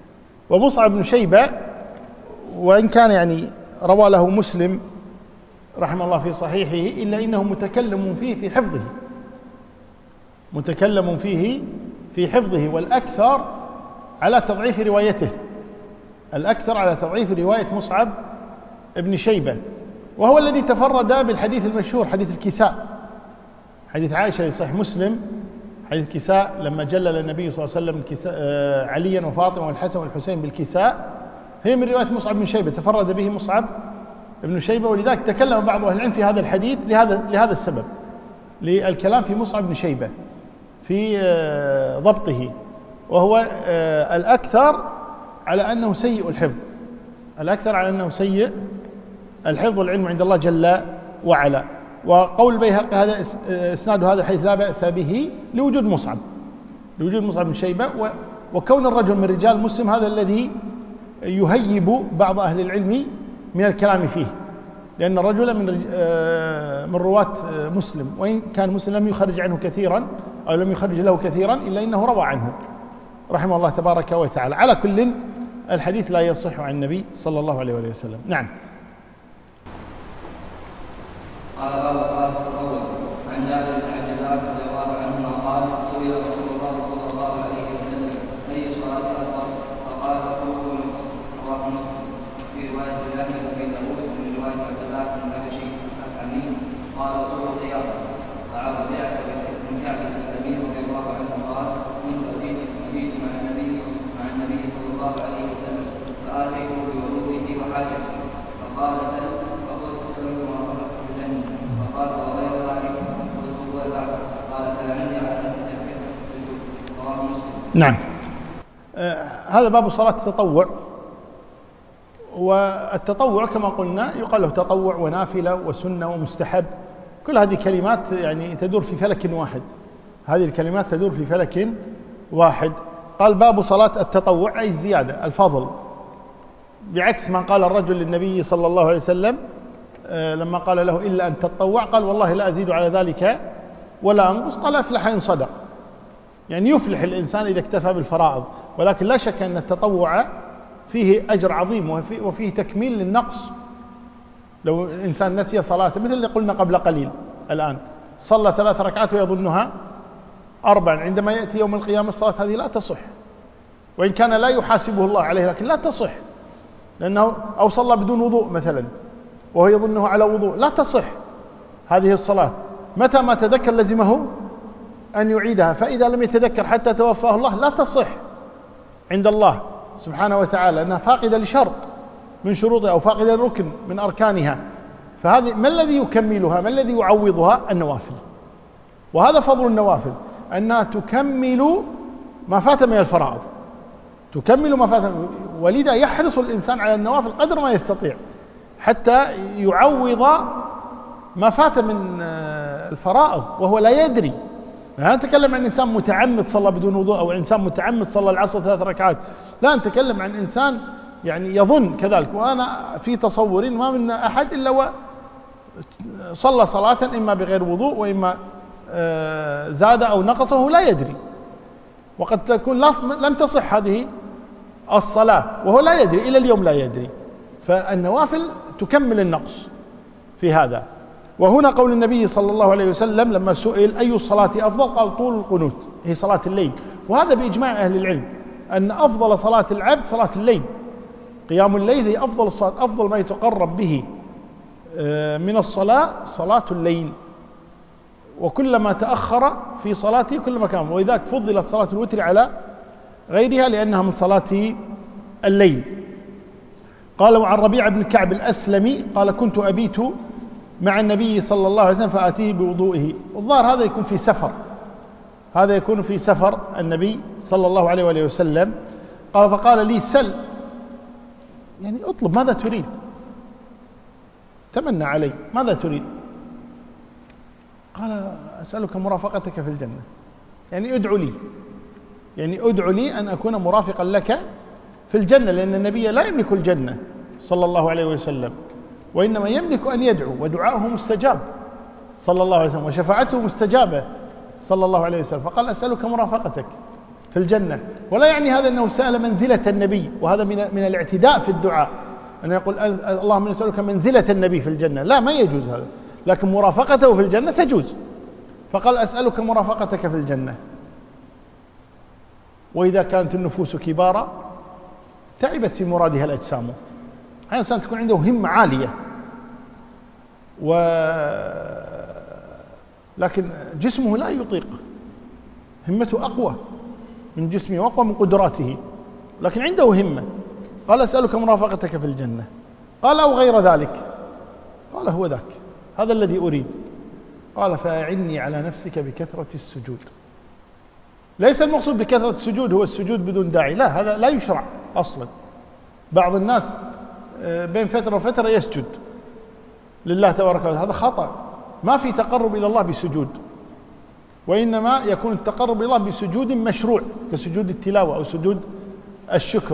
ومصعب بن شيبة وإن كان يعني روى له مسلم رحمه الله في صحيحه، إلا إنه متكلم فيه في حفظه، متكلم فيه في حفظه، والأكثر على تضعيف روايته، الأكثر على تضعيف رواية مصعب ابن شيبة، وهو الذي تفرد بالحديث المشهور حديث الكساء، حديث عائشة في صحيح مسلم، حديث الكساء لما جلل النبي صلى الله عليه وسلم عليا وفاطمة والحسن والحسين بالكساء، هي من رواية مصعب بن شيبة، تفرد به مصعب ابن شيبة، ولذلك تكلم بعض أهل العلم في هذا الحديث لهذا السبب، للكلام في مصعب بن شيبة في ضبطه، وهو الأكثر على أنه سيء الحفظ، الأكثر على أنه سيء الحفظ والعلم عند الله جل وعلا. وقول البيهقي هذا إسناد هذا الحديث لا بأس به لوجود مصعب بن شيبة، وكون الرجل من رجال مسلم هذا الذي يهيب بعض أهل العلم من الكلام فيه، لأن الرجل من رواة مسلم، وإن كان مسلم لم يخرج عنه كثيرا أو لم يخرج له كثيرا، إلا إنه روى عنه رحمه الله تبارك وتعالى. على كل الحديث لا يصح عن النبي صلى الله عليه وسلم. نعم.
قال باب صلاة التطوع. عن جابر بن عبد الله رضي الله عنهما قال سئل رسول الله صلى الله عليه وسلم أي صلاة أفضل؟ فقال الطوع رواه مسلم. في رواية أحمد بن داود من رواية عبد الله بن الحبشي الحميد قال الطوع قيام. وعن ربيعة بن كعب الإسلامي رضي الله عنه قال كنت أبيت مع النبي صلى الله عليه وسلم فآتيته بوضوئه وحاجته فقال سل فقلت سلم ورفقت بالجنة فقال وغير ذلك قلت هو ذاك قال فلعني على نفسك في السجود رواه مسلم.
نعم. هذا باب صلاة التطوع. والتطوع كما قلنا يقال له تطوع ونافلة وسنة ومستحب، كل هذه كلمات يعني تدور في فلك واحد، هذه الكلمات تدور في فلك واحد. قال باب صلاة التطوع أي الزيادة الفضل، بعكس ما قال الرجل للنبي صلى الله عليه وسلم لما قال له إلا أن تتطوع، قال والله لا أزيد على ذلك ولا أنقص، قال أفلح إن صدق، يعني يفلح الإنسان إذا اكتفى بالفرائض، ولكن لا شك أن التطوع فيه أجر عظيم وفيه تكميل للنقص. لو الإنسان نسي صلاة مثل اللي قلنا قبل قليل الآن صلى 3 ركعات ويظنها 4، عندما يأتي يوم القيامة الصلاة هذه لا تصح، وإن كان لا يحاسبه الله عليه لكن لا تصح، لأنه أو صلى بدون وضوء مثلا وهو يظنه على وضوء، لا تصح هذه الصلاة، متى ما تذكر لزمه أن يعيدها، فإذا لم يتذكر حتى توفاه الله لا تصح عند الله سبحانه وتعالى، أنها فاقدة لشرط من شروطها أو فاقدة لركن من أركانها. فهذه ما الذي يكملها، ما الذي يعوضها؟ النوافل. وهذا فضل النوافل، أنها تكمل ما فات من الفرائض، تكمل ما فات، ولذا يحرص الإنسان على النوافل قدر ما يستطيع حتى يعوض ما فات من الفرائض وهو لا يدري. لا نتكلم عن إنسان متعمد صلى بدون وضوء، أو إنسان متعمد صلى العصر 3 ركعات، لا نتكلم عن إنسان يعني يظن كذلك. وأنا في تصور ما من أحد إلا وصلى صلاة إما بغير وضوء وإما زاد أو نقصه لا يدري، وقد تكون لم تصح هذه الصلاة وهو لا يدري، إلى اليوم لا يدري. فالنوافل تكمل النقص في هذا. وهنا قول النبي صلى الله عليه وسلم لما سئل أي الصلاة أفضل قال طول القنوت، هي صلاة الليل، وهذا بإجماع أهل العلم أن أفضل صلاة العبد صلاة الليل، قيام الليل هي أفضل الصلاة، أفضل ما يتقرب به من الصلاة صلاة الليل، وكلما تأخر في صلاته كلما كان، وإذاك فضلت صلاة الوتر على غيرها لأنها من صلاة الليل. قال وعن ربيعة بن كعب الأسلمي قال كنت أبيت مع النبي صلى الله عليه وسلم فآتيه بوضوئه. الظاهر هذا يكون في سفر، هذا يكون في سفر النبي صلى الله عليه وآله وسلم. قال فقال لي سل، يعني اطلب ماذا تريد، تمنى علي ماذا تريد. قال أسألك مرافقتك في الجنة، يعني ادعو لي، يعني ادعو لي أن أكون مرافقا لك في الجنة، لأن النبي لا يملك الجنة صلى الله عليه وسلم، وإنما يملك أن يدعو، ودعاؤه مستجاب صلى الله عليه وسلم، وشفاعته مستجابة صلى الله عليه وسلم. فقال أسألك مرافقتك في الجنة، ولا يعني هذا أنه سأل منزلة النبي، وهذا من الاعتداء في الدعاء، أن يقول اللهم نسألك منزلة النبي في الجنة، لا، ما يجوز هذا، لكن مرافقته في الجنة تجوز. فقال أسألك مرافقتك في الجنة. وإذا كانت النفوس كبارا تعبت في مرادها الأجسام. الإنسان تكون عنده همة عالية لكن جسمه لا يطيق، همته أقوى من جسمه وأقوى من قدراته، لكن عنده همة. قال أسألك مرافقتك في الجنة. قال أو غير ذلك. قال هو ذاك، هذا الذي أريد. قال فأعني على نفسك بكثرة السجود. ليس المقصود بكثرة السجود هو السجود بدون داعي، لا، هذا لا يشرع أصلا. بعض الناس بين فترة وفترة يسجد لله تبارك وتعالى، هذا خطأ. ما في تقرب إلى الله بسجود، وإنما يكون التقرب إلى الله بسجود مشروع كسجود التلاوة أو سجود الشكر.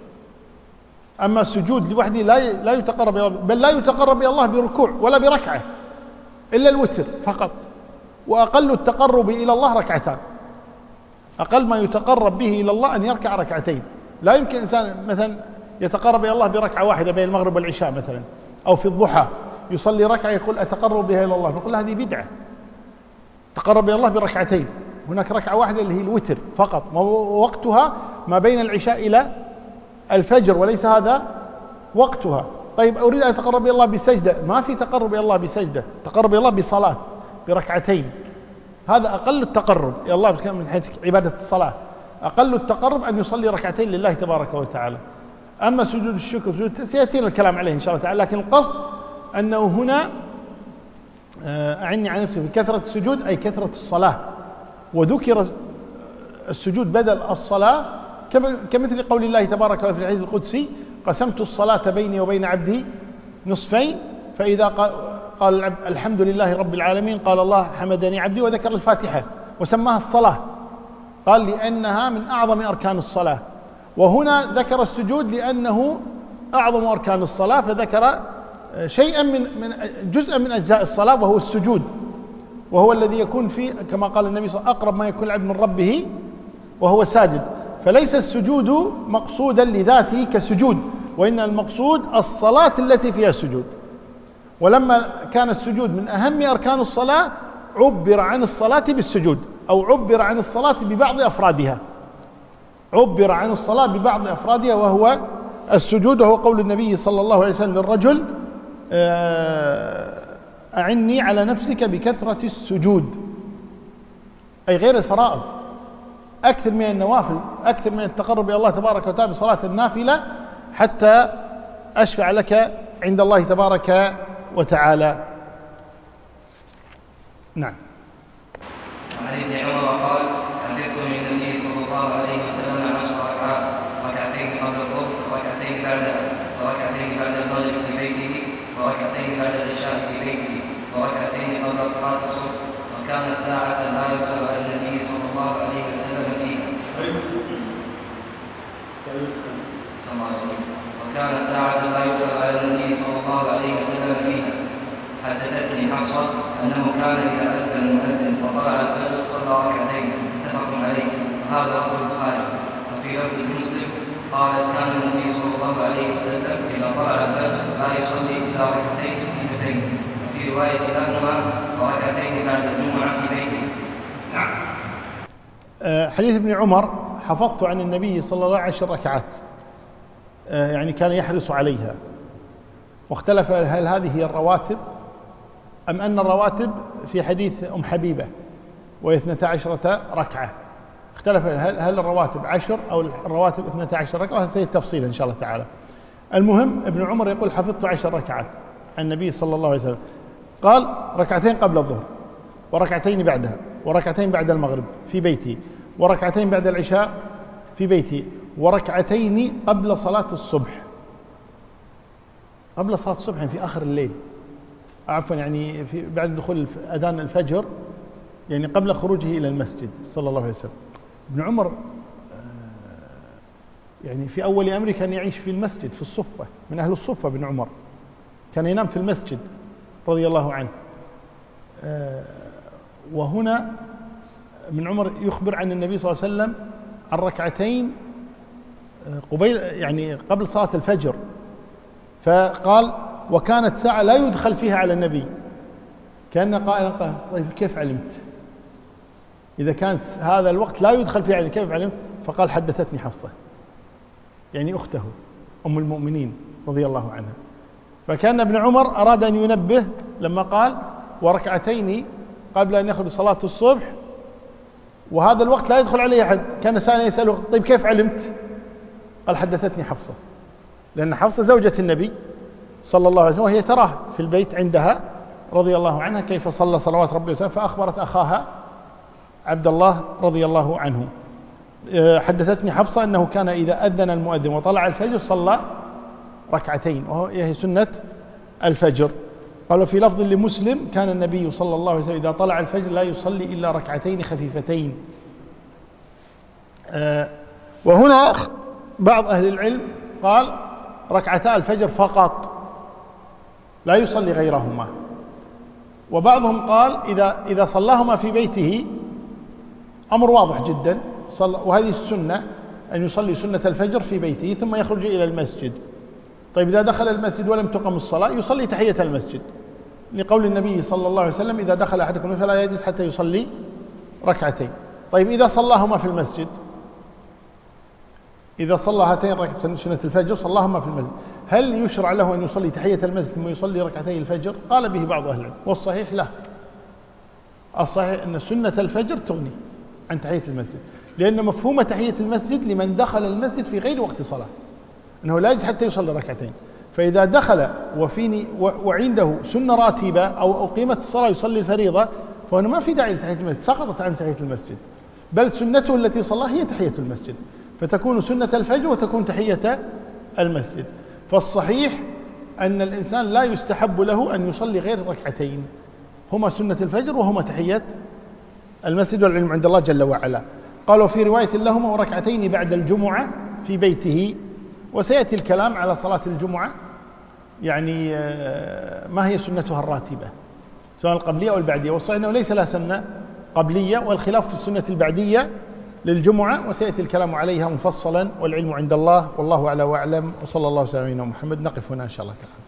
أما السجود لوحده لا يتقرب إلى الله، بل لا يتقرب إلى الله بركوع ولا بركعة إلا الوتر فقط. وأقل التقرب إلى الله ركعتان، أقل ما يتقرب به إلى الله أن يركع ركعتين. لا يمكن إنسان مثلا يتقرب إلى الله بركعة واحدة بين المغرب والعشاء مثلا، أو في الضحى يصلي ركعة يقول أتقرب بها إلى الله، نقول هذه بدعة. تقرب إلى الله بركعتين، هناك ركعة واحدة اللي هي الوتر فقط، ووقتها ما بين العشاء إلى الفجر، وليس هذا وقتها. طيب أريد أن أتقرب إلى الله بسجدة، ما في تقرب إلى الله بسجدة، تقرب إلى الله بصلاة بركعتين. هذا أقل التقرب إلى الله من حيث عبادة الصلاة. أقل التقرب أن يصلي ركعتين لله تبارك وتعالى. أما سجود الشكر سيأتينا الكلام عليه إن شاء الله تعالى، لكن القصد أنه هنا أعني عن نفسي بكثرة السجود أي كثرة الصلاة. وذكر السجود بدل الصلاة كمثل قول الله تبارك وتعالى في الحديث القدسي قسمت الصلاة بيني وبين عبدي نصفين، فإذا قال العبد الحمد لله رب العالمين قال الله حمدني عبدي، وذكر الفاتحة وسماها الصلاة، قال لأنها من أعظم أركان الصلاة. وهنا ذكر السجود لأنه أعظم أركان الصلاة، فذكر شيئا من جزءا من أجزاء الصلاة وهو السجود، وهو الذي يكون فيه كما قال النبي صلى الله عليه وسلم أقرب ما يكون العبد من ربه وهو ساجد. فليس السجود مقصودا لذاته كسجود، وإن المقصود الصلاة التي فيها السجود. ولما كان السجود من أهم أركان الصلاة عبر عن الصلاة بالسجود، أو عبر عن الصلاة ببعض أفرادها، عبر عن الصلاة ببعض أفرادها وهو السجود. وهو قول النبي صلى الله عليه وسلم للرجل أعني على نفسك بكثرة السجود، أي غير الفرائض، أكثر من النوافل، أكثر من التقرب إلى الله تبارك وتعالى بصلاة النافلة حتى أشفع لك عند الله تبارك وتعالى. نعم.
عن ابن عمر قال حفظت من النبي صلى الله عليه وسلم 10 ركعات، ركعتين قبل الظهر وركعتين بعدها، وركعتين بعد المغرب في بيته، وركعتين بعد العشاء في بيته، وركعتين قبل صلاة الصبح. وكانت ساعة لا يكتب على النبي صلى الله عليه وسلم فيها. وكانت ساعة لا يكتب على النبي صلى الله عليه وسلم فيها. حدثتني حفصة أنه كان إذا أذن المؤذن وطلع الفجر صلى ركعتين، متفق عليه، وهذا لفظ البخاري. وفي لفظ مسلم قالت كان النبي صلى الله عليه وسلم إذا طلع الفجر لا يصلي إلا ركعتين خفيفتين، وفي رواية لهما وركعتين بعد الجمعة في بيته. نعم.
حديث ابن عمر حفظت عن النبي صلى الله عليه وسلم 10 ركعات، يعني كان يحرص عليها. واختلف هل هذه هي الرواتب أم أن الرواتب في حديث أم حبيبة وهي 12 ركعة. اختلف هل الرواتب 10 أو الرواتب 12 ركعة، وهذا التفصيل إن شاء الله تعالى. المهم ابن عمر يقول حفظت 10 ركعات عن النبي صلى الله عليه وسلم. قال ركعتين قبل الظهر، وركعتين بعدها، وركعتين بعد المغرب في بيتي، وركعتين بعد العشاء في بيتي، وركعتين قبل صلاة الصبح. قبل صلاة الصبح يعني في آخر الليل، عفوا يعني في بعد دخول أذان الفجر، يعني قبل خروجه إلى المسجد صلى الله عليه وسلم. ابن عمر يعني في أول أمره كان يعيش في المسجد في الصفة، من أهل الصفة. ابن عمر كان ينام في المسجد رضي الله عنه. وهنا ابن عمر يخبر عن النبي صلى الله عليه وسلم عن ركعتين قبيل يعني قبل صلاة الفجر، فقال وكانت ساعة لا يدخل فيها على النبي. كان قائلا قال طيب كيف علمت؟ إذا كانت هذا الوقت لا يدخل فيه على كيف علمت؟ فقال حدثتني حفصة، يعني أخته أم المؤمنين رضي الله عنها. فكان ابن عمر أراد أن ينبه لما قال وركعتين قبل أن يخرج صلاة الصبح وهذا الوقت لا يدخل عليه أحد. كان سائل يسأله طيب كيف علمت؟ قال حدثتني حفصة، لأن حفصة زوجة النبي صلى الله عليه وسلم وهي تراه في البيت عندها رضي الله عنها كيف صلى صلوات ربي وسلم، فأخبرت أخاها عبد الله رضي الله عنه. حدثتني حفصة أنه كان إذا أذن المؤذن وطلع الفجر صلى ركعتين وهي سنة الفجر. قالوا في لفظ لمسلم كان النبي صلى الله عليه وسلم إذا طلع الفجر لا يصلي إلا ركعتين خفيفتين. وهنا بعض أهل العلم قال ركعتا الفجر فقط لا يصلي غيرهما، وبعضهم قال إذا صلاهما في بيته أمر واضح جدا، وهذه السنة أن يصلي سنة الفجر في بيته ثم يخرج إلى المسجد. طيب إذا دخل المسجد ولم تقم الصلاة يصلي تحية المسجد، لقول النبي صلى الله عليه وسلم إذا دخل أحدكم فلا يجلس حتى يصلي ركعتين. طيب إذا صلاهما في المسجد، إذا صلى هاتين ركعتين سنة الفجر صلاهما في المسجد، هل يشرع له أن يصلي تحية المسجد ثم يصلي ركعتي الفجر؟ قال به بعض أهل العلم، والصحيح لا. الصحيح أن سنة الفجر تغني عن تحية المسجد، لأن مفهوم تحية المسجد لمن دخل المسجد في غير وقت صلاة، أنه لا يجلس حتى يصلي ركعتين. فإذا دخل وعنده سنة راتبة أو أقيمت الصلاة يصلي الفريضة فهنا ما في داعي لتحية المسجد، سقطت عن تحية المسجد، بل سنته التي صلاها هي تحية المسجد، فتكون سنة الفجر وتكون تحية المسجد. فالصحيح أن الإنسان لا يستحب له أن يصلي غير ركعتين، هما سنة الفجر وهما تحية المسجد، والعلم عند الله جل وعلا. قالوا في رواية لهما وركعتين بعد الجمعة في بيته. وسيأتي الكلام على صلاة الجمعة، يعني ما هي سنتها الراتبة سواء القبلية أو البعدية، والصحيح أنه ليس لها سنة قبلية، والخلاف في السنة البعدية للجمعة، وسيأتي الكلام عليها مفصلا، والعلم عند الله والله أعلى وأعلم، وصلى الله وسلم على محمد. نقف هنا إن شاء الله تعالى.